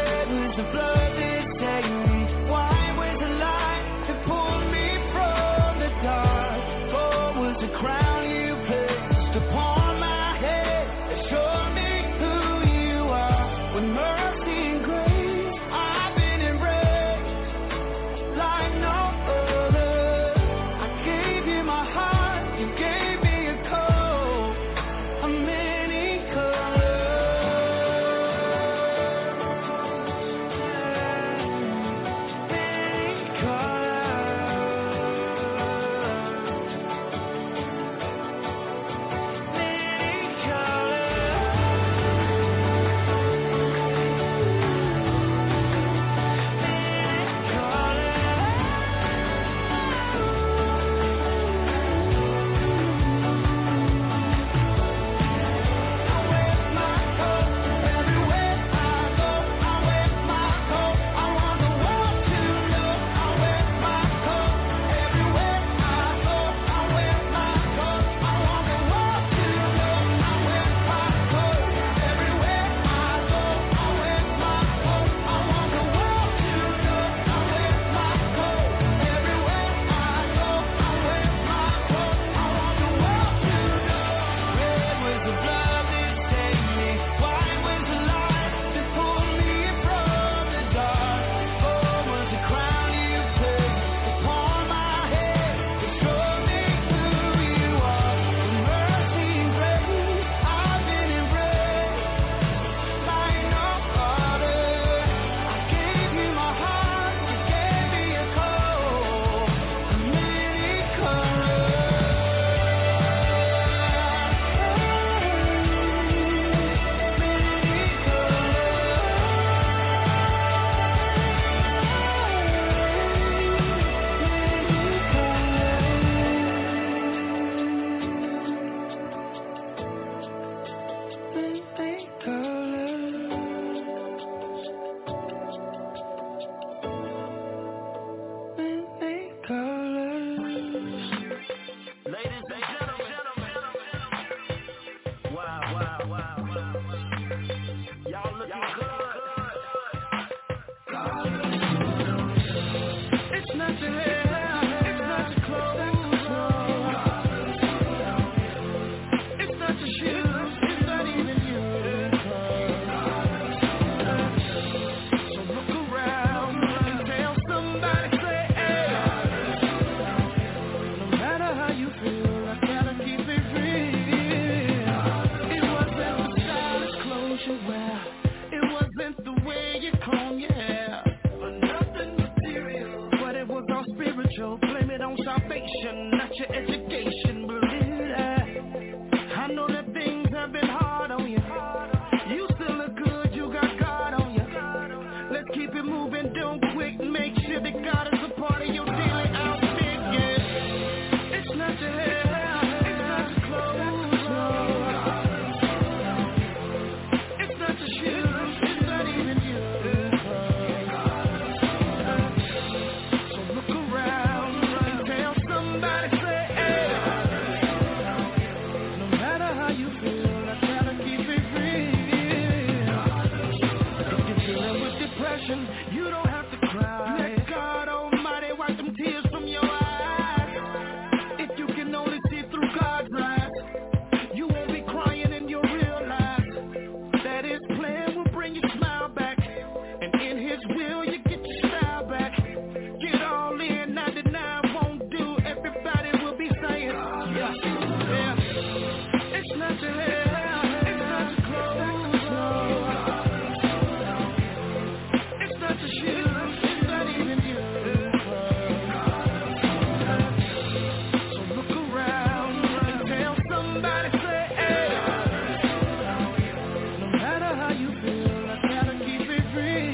blame it on salvation, not your education. Believe that. I know that things have been hard on you. You still look good, you got God on you. Let's keep it moving, don't quit. Make sure that God is a part of your daily outfit. Yeah. It's not your hair, it's not your clothes, no. It's not your shoes, it's not even you. So look around and tell somebody, say, hey. No matter how you feel, I gotta keep it real. If you're dealing with depression, you don't have to cry. Let God Almighty wipe them tears from your eyes. If you can only see through God's eyes, you won't be crying in your real life. That His plan will bring your smile back, and in His will you get your style back. Get all in, ninety-nine won't do. Everybody will be saying, yeah, yeah. It's not your hair, it's not your clothes, no. It's not your shoes, it's not even you. So look around and tell somebody, say, hey. No matter how you feel, I gotta keep it real.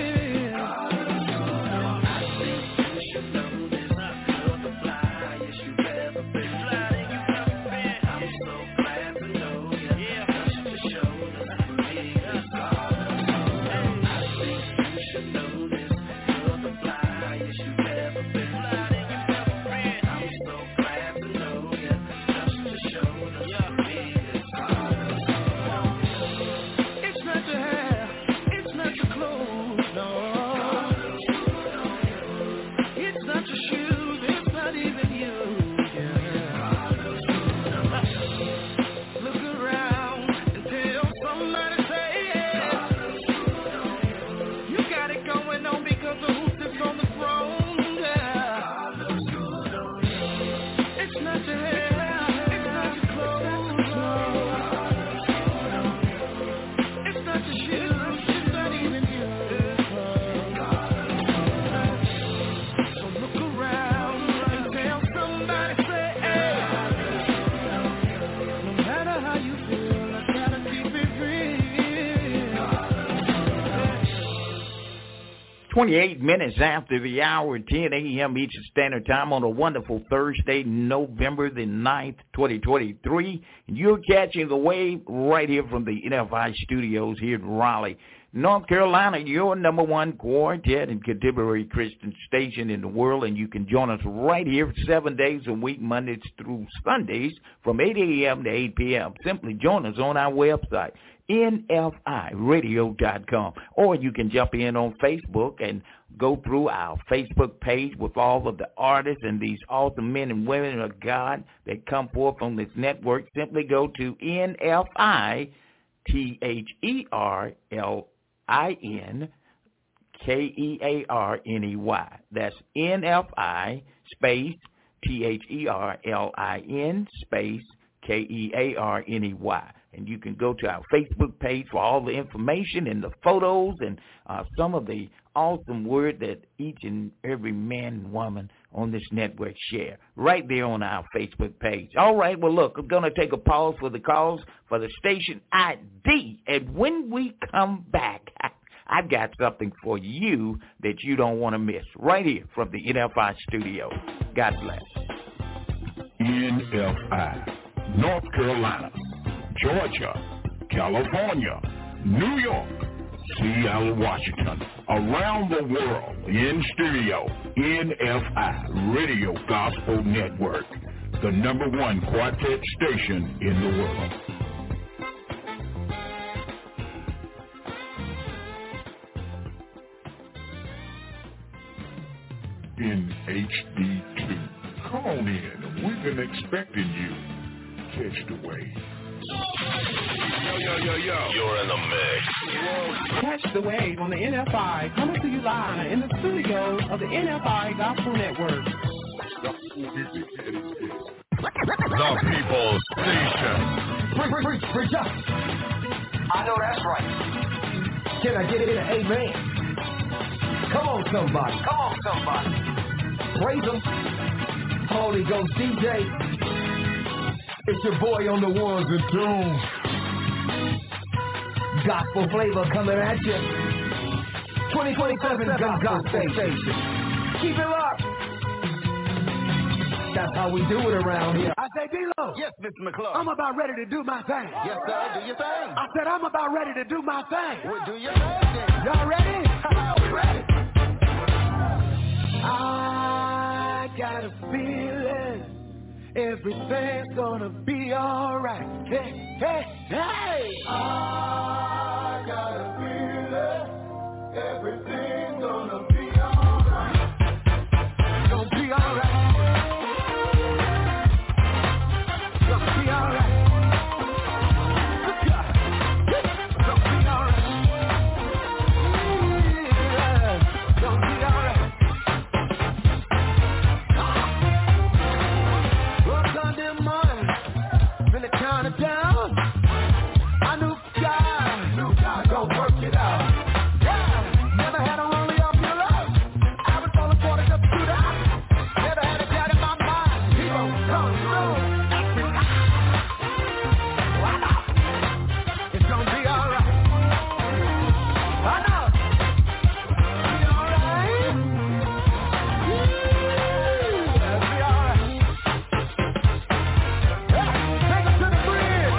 I think you should know this. You're the flyest you've ever been. Flyer you've ever been. I'm so glad to know you. Yeah. Just to show us the biggest heart. I think you should know this. You're the flyest you've ever been. Flyer you've ever been. I'm so glad to know you. Just to show us the biggest heart. It's not your hair, it's not your clothes, no. It's not your shoes, it's not even you. Yeah. Look around and tell somebody, say, yeah. You got it going on because of who sits on the throne. Yeah. It's not your hair, it's not your clothes, no. It's not your shoes, it's not even you. So look around and tell somebody, say, hey. No matter how you feel, I gotta keep it real. twenty-eight minutes after the hour, ten a.m. Eastern Standard Time on a wonderful Thursday, November the ninth, twenty twenty-three. And you're catching the wave right here from the N F I studios here in Raleigh, North Carolina, your number one quartet and contemporary Christian station in the world. And you can join us right here seven days a week, Mondays through Sundays from eight a.m. to eight p.m. Simply join us on our website, N F I radio dot com. Or you can jump in on Facebook and go through our Facebook page with all of the artists and these awesome men and women of God that come forth on this network. Simply go to N F I, T H E R L I N, K E A R N E Y. That's N F I space T H E R L I N space K E A R N E Y. And you can go to our Facebook page for all the information and the photos and uh, some of the awesome word that each and every man and woman on this network share right there on our Facebook page. All right, well, look, I'm going to take a pause for the calls for the station I D. And when we come back, I've got something for you that you don't want to miss right here from the N F I studio. God bless. N F I, North Carolina, Georgia, California, New York, Seattle, Washington, around the world, in studio, N F I Radio Gospel Network, the number one quartet station in the world. In H D two. Come on in. We've been expecting you. Catch the wave. Yo, yo, yo, yo. You're in the mix. Catch the wave on the N F I, coming to you live in the studios of the N F I Gospel Network. The People's Station. Preach, preach, preach up. I know that's right. Can I get it in an amen? Come on, somebody. Come on, somebody. Praise him. Holy Ghost D J. It's your boy on the ones and twos. Gospel flavor coming at you. twenty twenty-seven Gospel Station. Keep it locked. That's how we do it around here. I say, D-Lo. Yes, Mister McClung. I'm about ready to do my thing. Yes, sir. Do your thing. I said, I'm about ready to do my thing. Well, do your thing. Y'all ready? We ready. I got a feeling everything's gonna be alright. Hey, hey, hey! I got a feeling everything's gonna be alright. Gonna be alright. Gonna be alright. Gonna be alright. Yeah. Gonna be alright. Well, Sunday morning, really count it down. I knew God, knew God gonna work it out. Yeah, never had a rollie off your love. I was falling for it just to do that. Never had a doubt in my mind. He gon' come through. Every night. Why not? It's gonna be alright. I know. Be alright. Yeah, be alright. Yeah, take it to the bridge.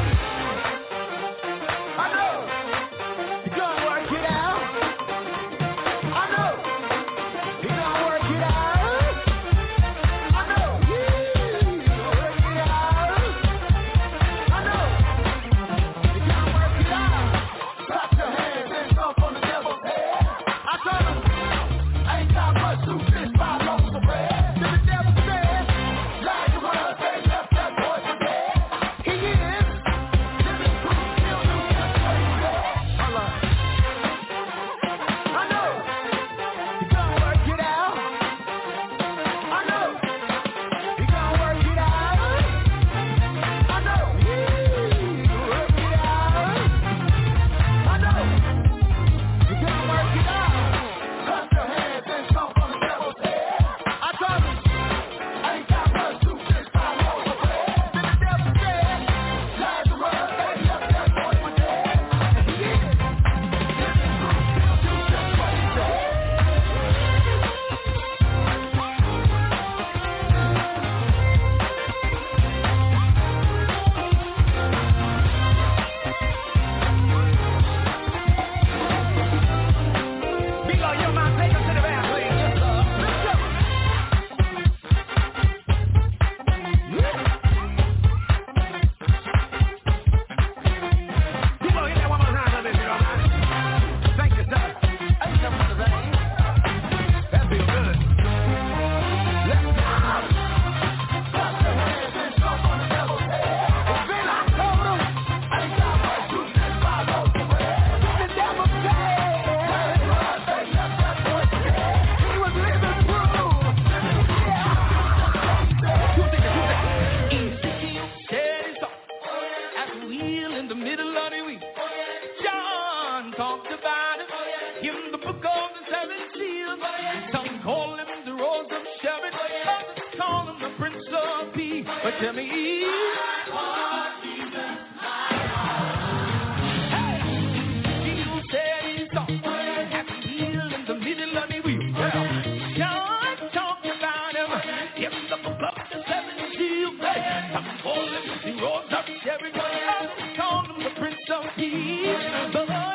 I know. You gonna work it out. I know. You gonna work it out. I know. You gonna work it out. I know. You gonna work it out. Clap your hands and stomp on the devil's head. I told him, I ain't got much to fish five loaves of bread. Then the devil said, lies the world, they left that boy for dead. He is living proof, still do just what he said. Hold on. I know. You gonna work it out. I know. You gonna work it out. I know. You gonna work it out. I know. You gonna work it out. Clap your hands and stomp on the devil's head. I told him, I ain't got much to fish five loaves of bread. Then the devil said, lies the world, they left that boy for dead. And he is living proof, still do just what he said. D-Lo, you mind take us to the band, please? Yes, sir. Let's go. D-Lo, hit that one more time, if you don't mind. Thank you, sir. Hey, come on, the band. That feels good. Let's go. Clap your hands and stomp on the devil's head. It's been I told him, I ain't got much to fish five loaves of bread. The devil said, they left that boy for dead. He was living proof. Ezekiel said it's all at the wheel in the middle of the week. John talked about it in the book of the seven seals. Some call him the Rose of Sharon, others call him the Prince of Peace. But tell me, hey, Ezekiel said it's all at the wheel in the middle of the week. Well, John talked about him in the book of the seven seals. Some call him the Rose of Sharon, others call him the Prince of Peace. But I,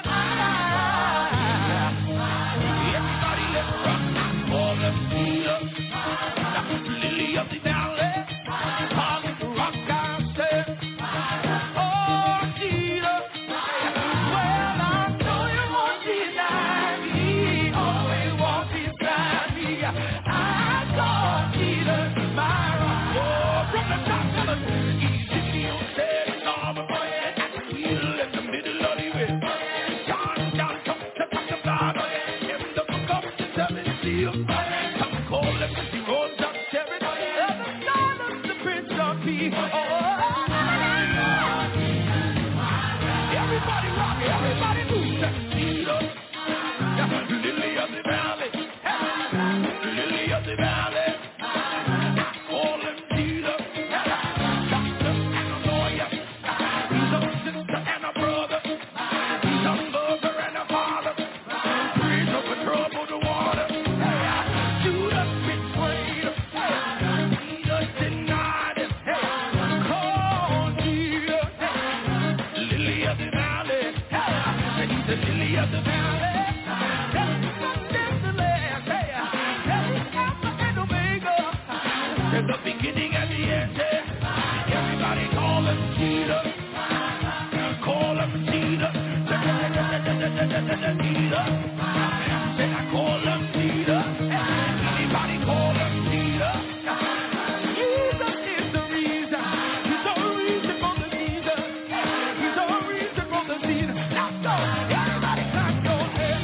everybody let's rock for the Peter, the lily of the valley, on the rock I said, oh Jesus, well I know you won't deny me, always walk beside me. I got Peter, my rock, oh from the top to the Ezekiel said it's all but at the wheel in the middle of the way. John, John, come to talk about it in the book of the seven seals. Some call him the Rose of Sharon, others call him the Prince of Peace. Oh, everybody rock, everybody move, Jesus, the lily of the valley, the lily of the valley. I call him There's a beginning and the end. Everybody call him Jesus. Call him Jesus. Jesus. Said I call him Jesus. Anybody call him Jesus. Jesus is the reason. He's the reason for the season. He's the reason for the season. Let's go. Everybody clap your hands.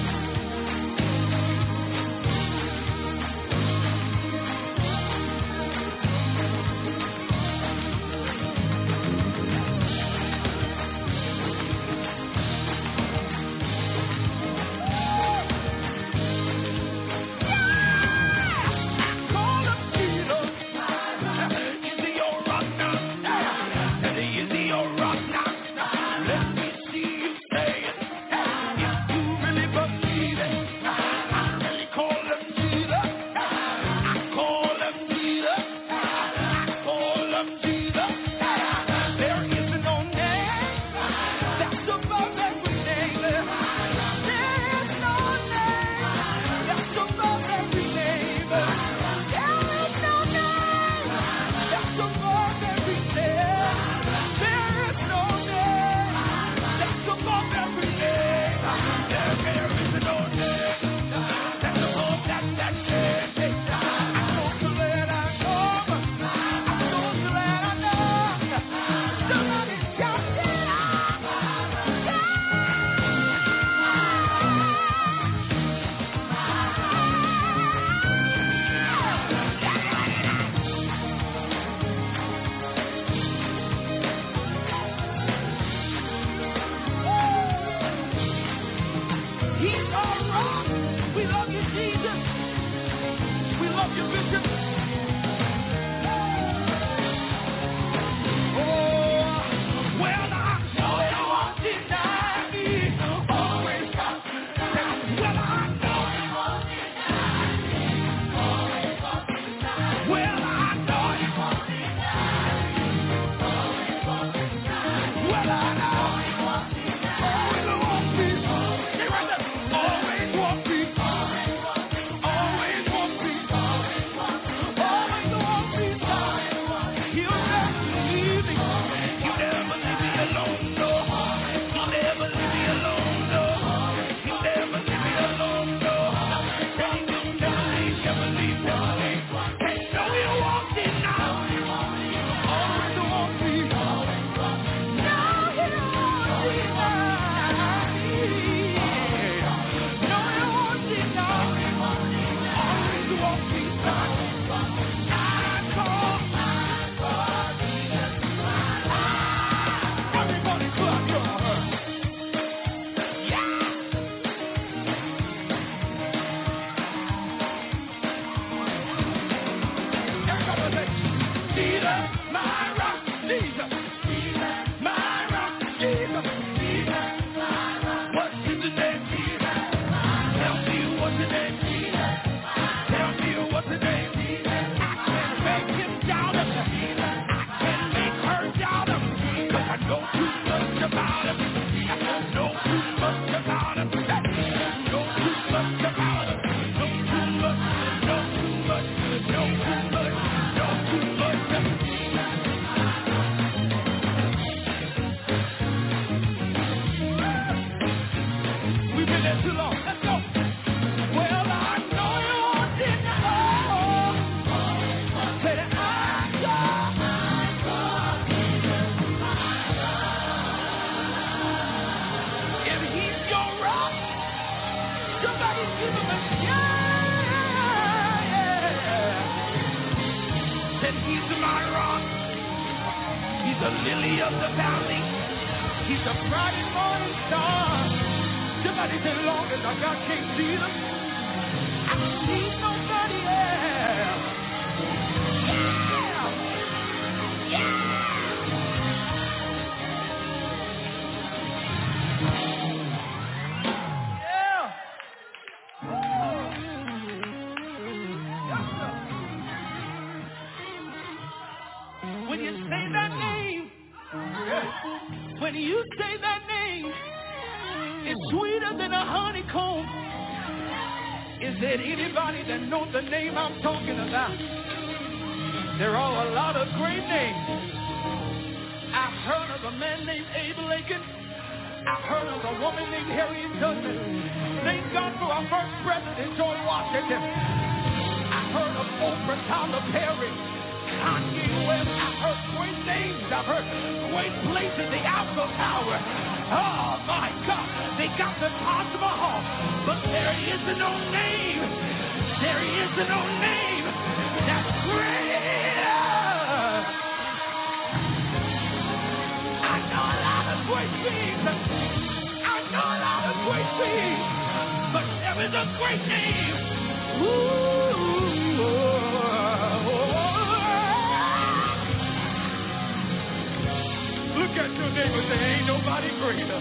There are a lot of great names. I've heard of a man named Abe Lincoln. I've heard of a woman named Harriet Tubman. Thank God for our first president, George Washington. I've heard of Oprah, Tyler Perry, Kanye West. I've heard great names. I've heard great places, the Eiffel Tower. Oh, my God. They got the Taj Mahal. But there is no name. There is no name that's greater. I know a lot of great things. I know a lot of great things. But there is a great name. Ooh. Look at your neighbor and say, ain't nobody greater.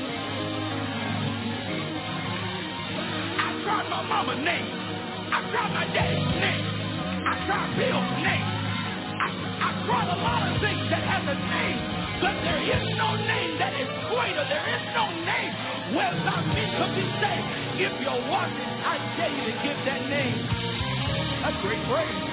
I tried my mama's name. I tried my daddy's name. I tried Bill's name. I, I tried a lot of things that have a name, but there is no name that is greater. There is no name whereby men could be saved. If you're watching, I tell you to give that name a great praise.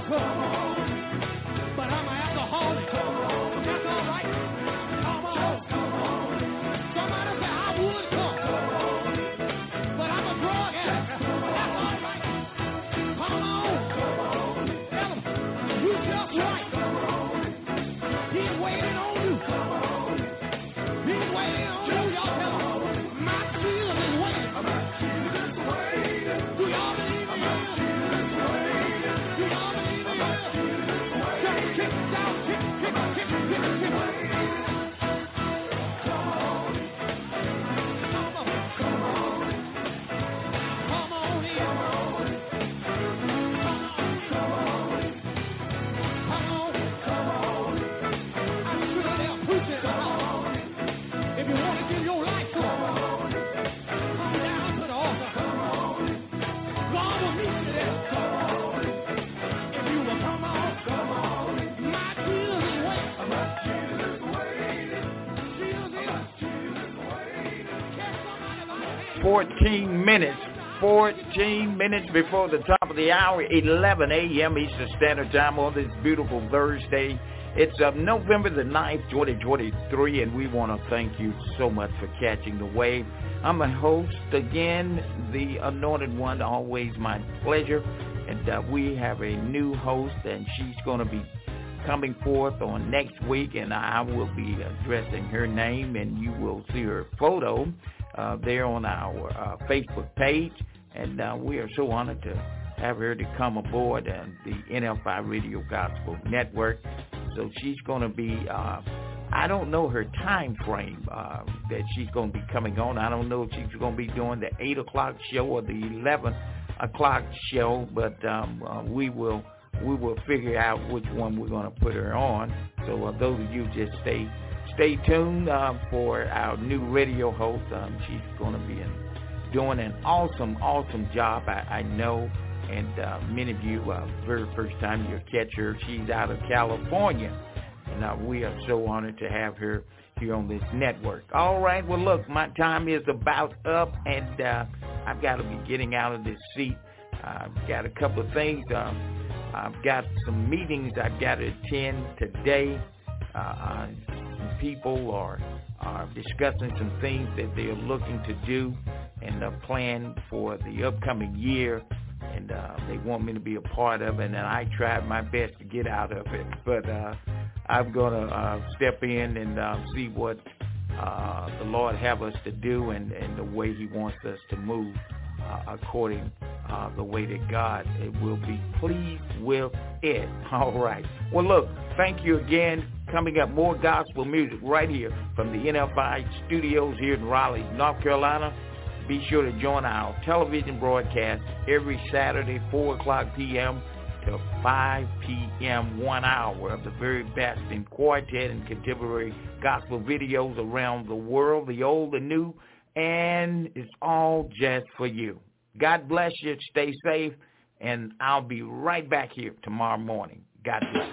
drunk, but I'm an alcoholic. That's all right. Come on. Somebody say I would come, but I'm a drug addict. That's all right. Come on. Tell him, you just right. He's waiting on you. He's waiting on you. Y'all tell him, my Jesus is waiting. My Jesus is waiting. Do y'all believe in him? Do y'all believe in him? Just kick down, kick, kick, kick, kick, kick. Come on. Come on. Come on. Come on in. Come on. Come on. Come on. Come on. I'm sure they're preaching about it. If you want to give your life to him, come down to the altar. God will meet you there. If you will come on, come on. My Jesus is waiting. My Jesus is waiting. Jesus is. Jesus is waiting. Catch somebody by the hand. fourteen minutes. fourteen minutes before the top of the hour, eleven a.m. Eastern Standard Time on this beautiful Thursday. It's uh, November the ninth, twenty twenty-three, and we want to thank you so much for catching the wave. I'm a host again, the Anointed One, always my pleasure. And uh, we have a new host, and she's going to be coming forth on next week, and I will be addressing her name, and you will see her photo uh, there on our uh, Facebook page. And uh, we are so honored to have her to come aboard uh, the N F I Radio Gospel Network. So she's going to be, uh, I don't know her time frame uh, that she's going to be coming on. I don't know if she's going to be doing the eight o'clock show or the eleven o'clock show, but um, uh, we will we will figure out which one we're going to put her on. So uh, those of you just stay stay tuned uh, for our new radio host. Um, she's going to be in, doing an awesome, awesome job, I, I know. And uh, many of you, uh, very first time you'll catch her. She's out of California. And uh, we are so honored to have her here on this network. All right, well, look, my time is about up, and uh, I've got to be getting out of this seat. I've got a couple of things. Um, I've got some meetings I've got to attend today. Uh, some people are, are discussing some things that they're looking to do and uh, plan for the upcoming year. And uh, they want me to be a part of it, and I tried my best to get out of it. But uh, I'm going to uh, step in and uh, see what uh, the Lord have us to do and, and the way he wants us to move uh, according uh, the way that God it will be pleased with it. All right. Well, look, thank you again. Coming up, more gospel music right here from the N F I studios here in Raleigh, North Carolina. Be sure to join our television broadcast every Saturday, four o'clock p.m. to five p.m., one hour of the very best in quartet and contemporary gospel videos around the world, the old, the new, and it's all just for you. God bless you. Stay safe, and I'll be right back here tomorrow morning. God bless.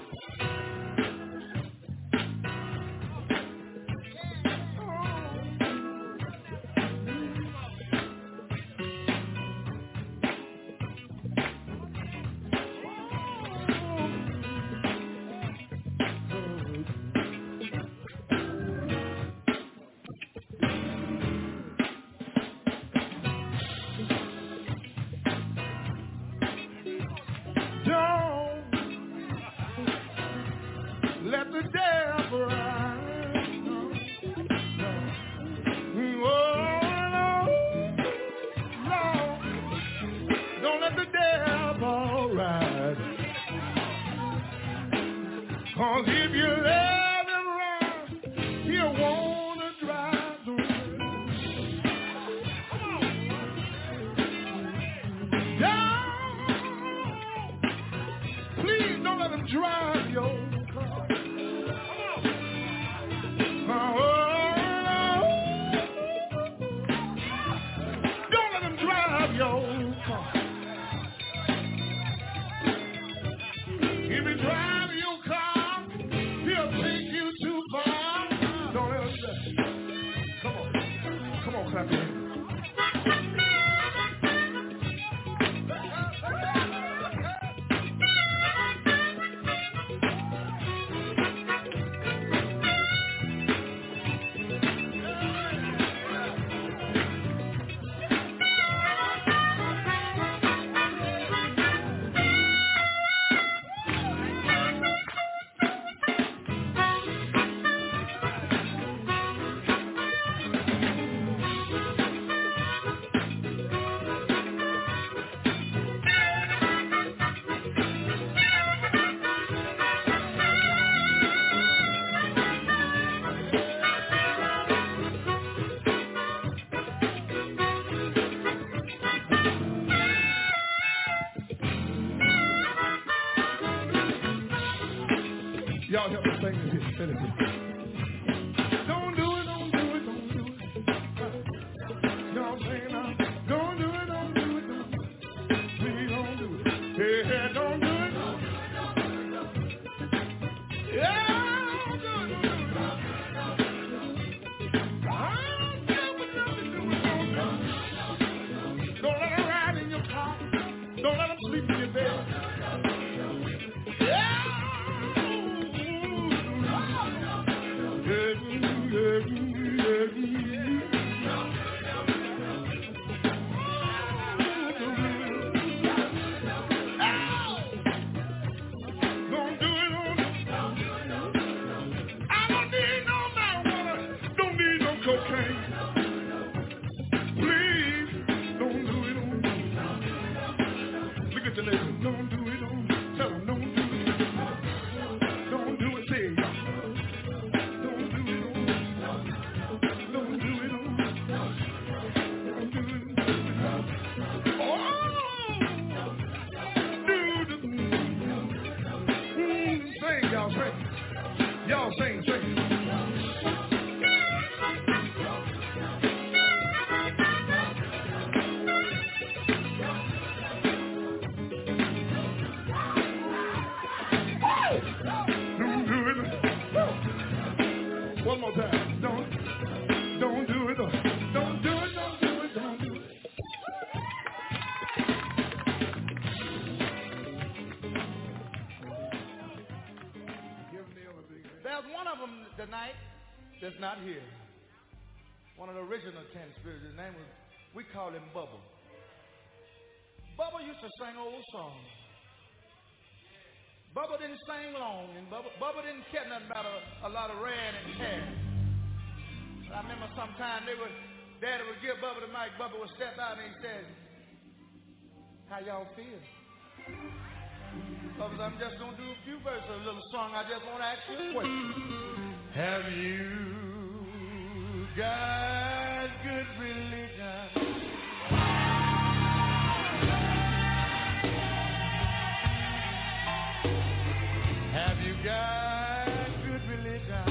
Y'all help me sing this here. Sing this here. Don't do it, don't do it, don't do it. Y'all sing now. Don't do it, don't do it, don't do it. Please don't do it. Hey, hey, don't do it. Yeah. Don't let them sleep in your bed. Yeah. Don't do it on. I don't need no marijuana. Don't need no cocaine. Please, don't do it on. Look at the lady. Don't do it on. Tell them don't do it. Don't do it, say y'all. Don't do it on. Don't do it on. Don't do it. Oh, do the. Mm, sing, y'all sing. Y'all sing, sing. One more time. Don't, don't do it. Don't do it. Don't do it. Don't do it. There's one of them tonight that's not here. One of the original ten spirits. His name was, we call him Bubba. Bubba used to sing old songs. Bubba didn't sing long, and Bubba, Bubba didn't care nothing about a, a lot of ran and hair. But I remember sometime they would, Daddy would give Bubba the mic, Bubba would step out and he said, how y'all feel? Bubba, I'm just going to do a few verses of a little song. I just want to ask you a question. Have you got good religion? Have you got good religion?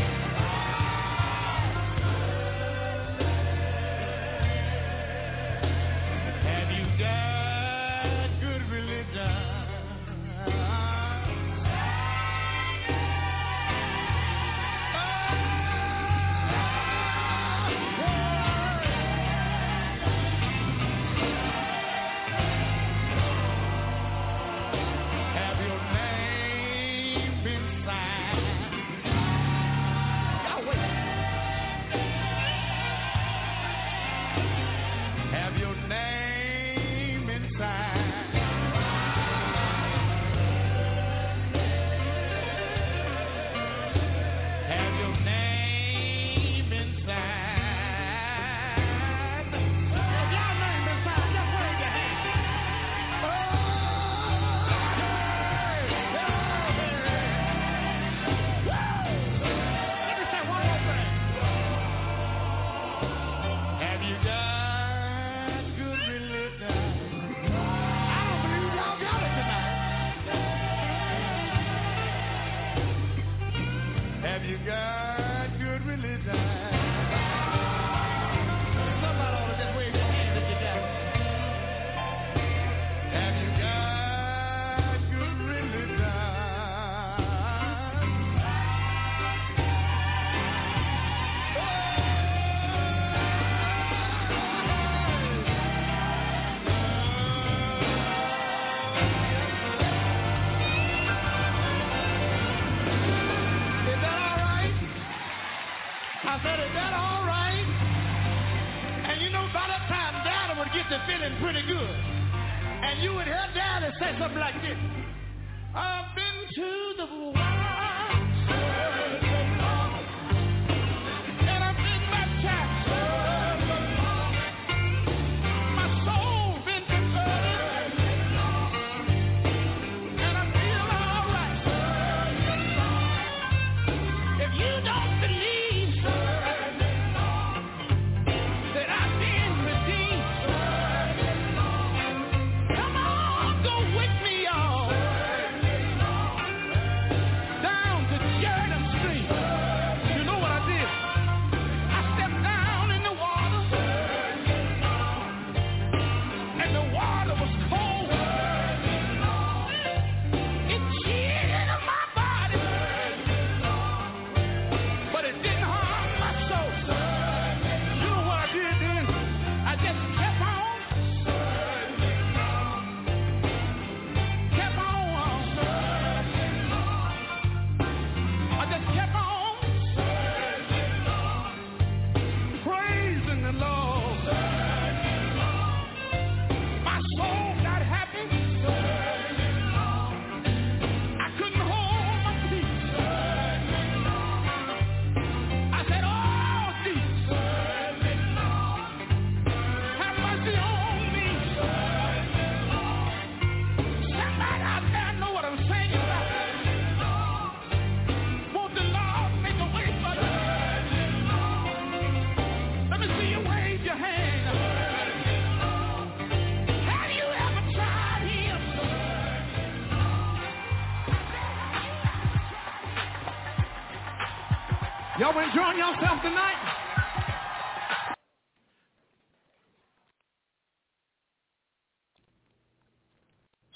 Have you got good religion? Pretty good. And you would hear Daddy say something like this. I've been to the wild side and I've been baptized. My soul's been converted and I feel all right. If you don't believe that I've been redeemed, come on, go with me, y'all. Y'all enjoying yourself tonight?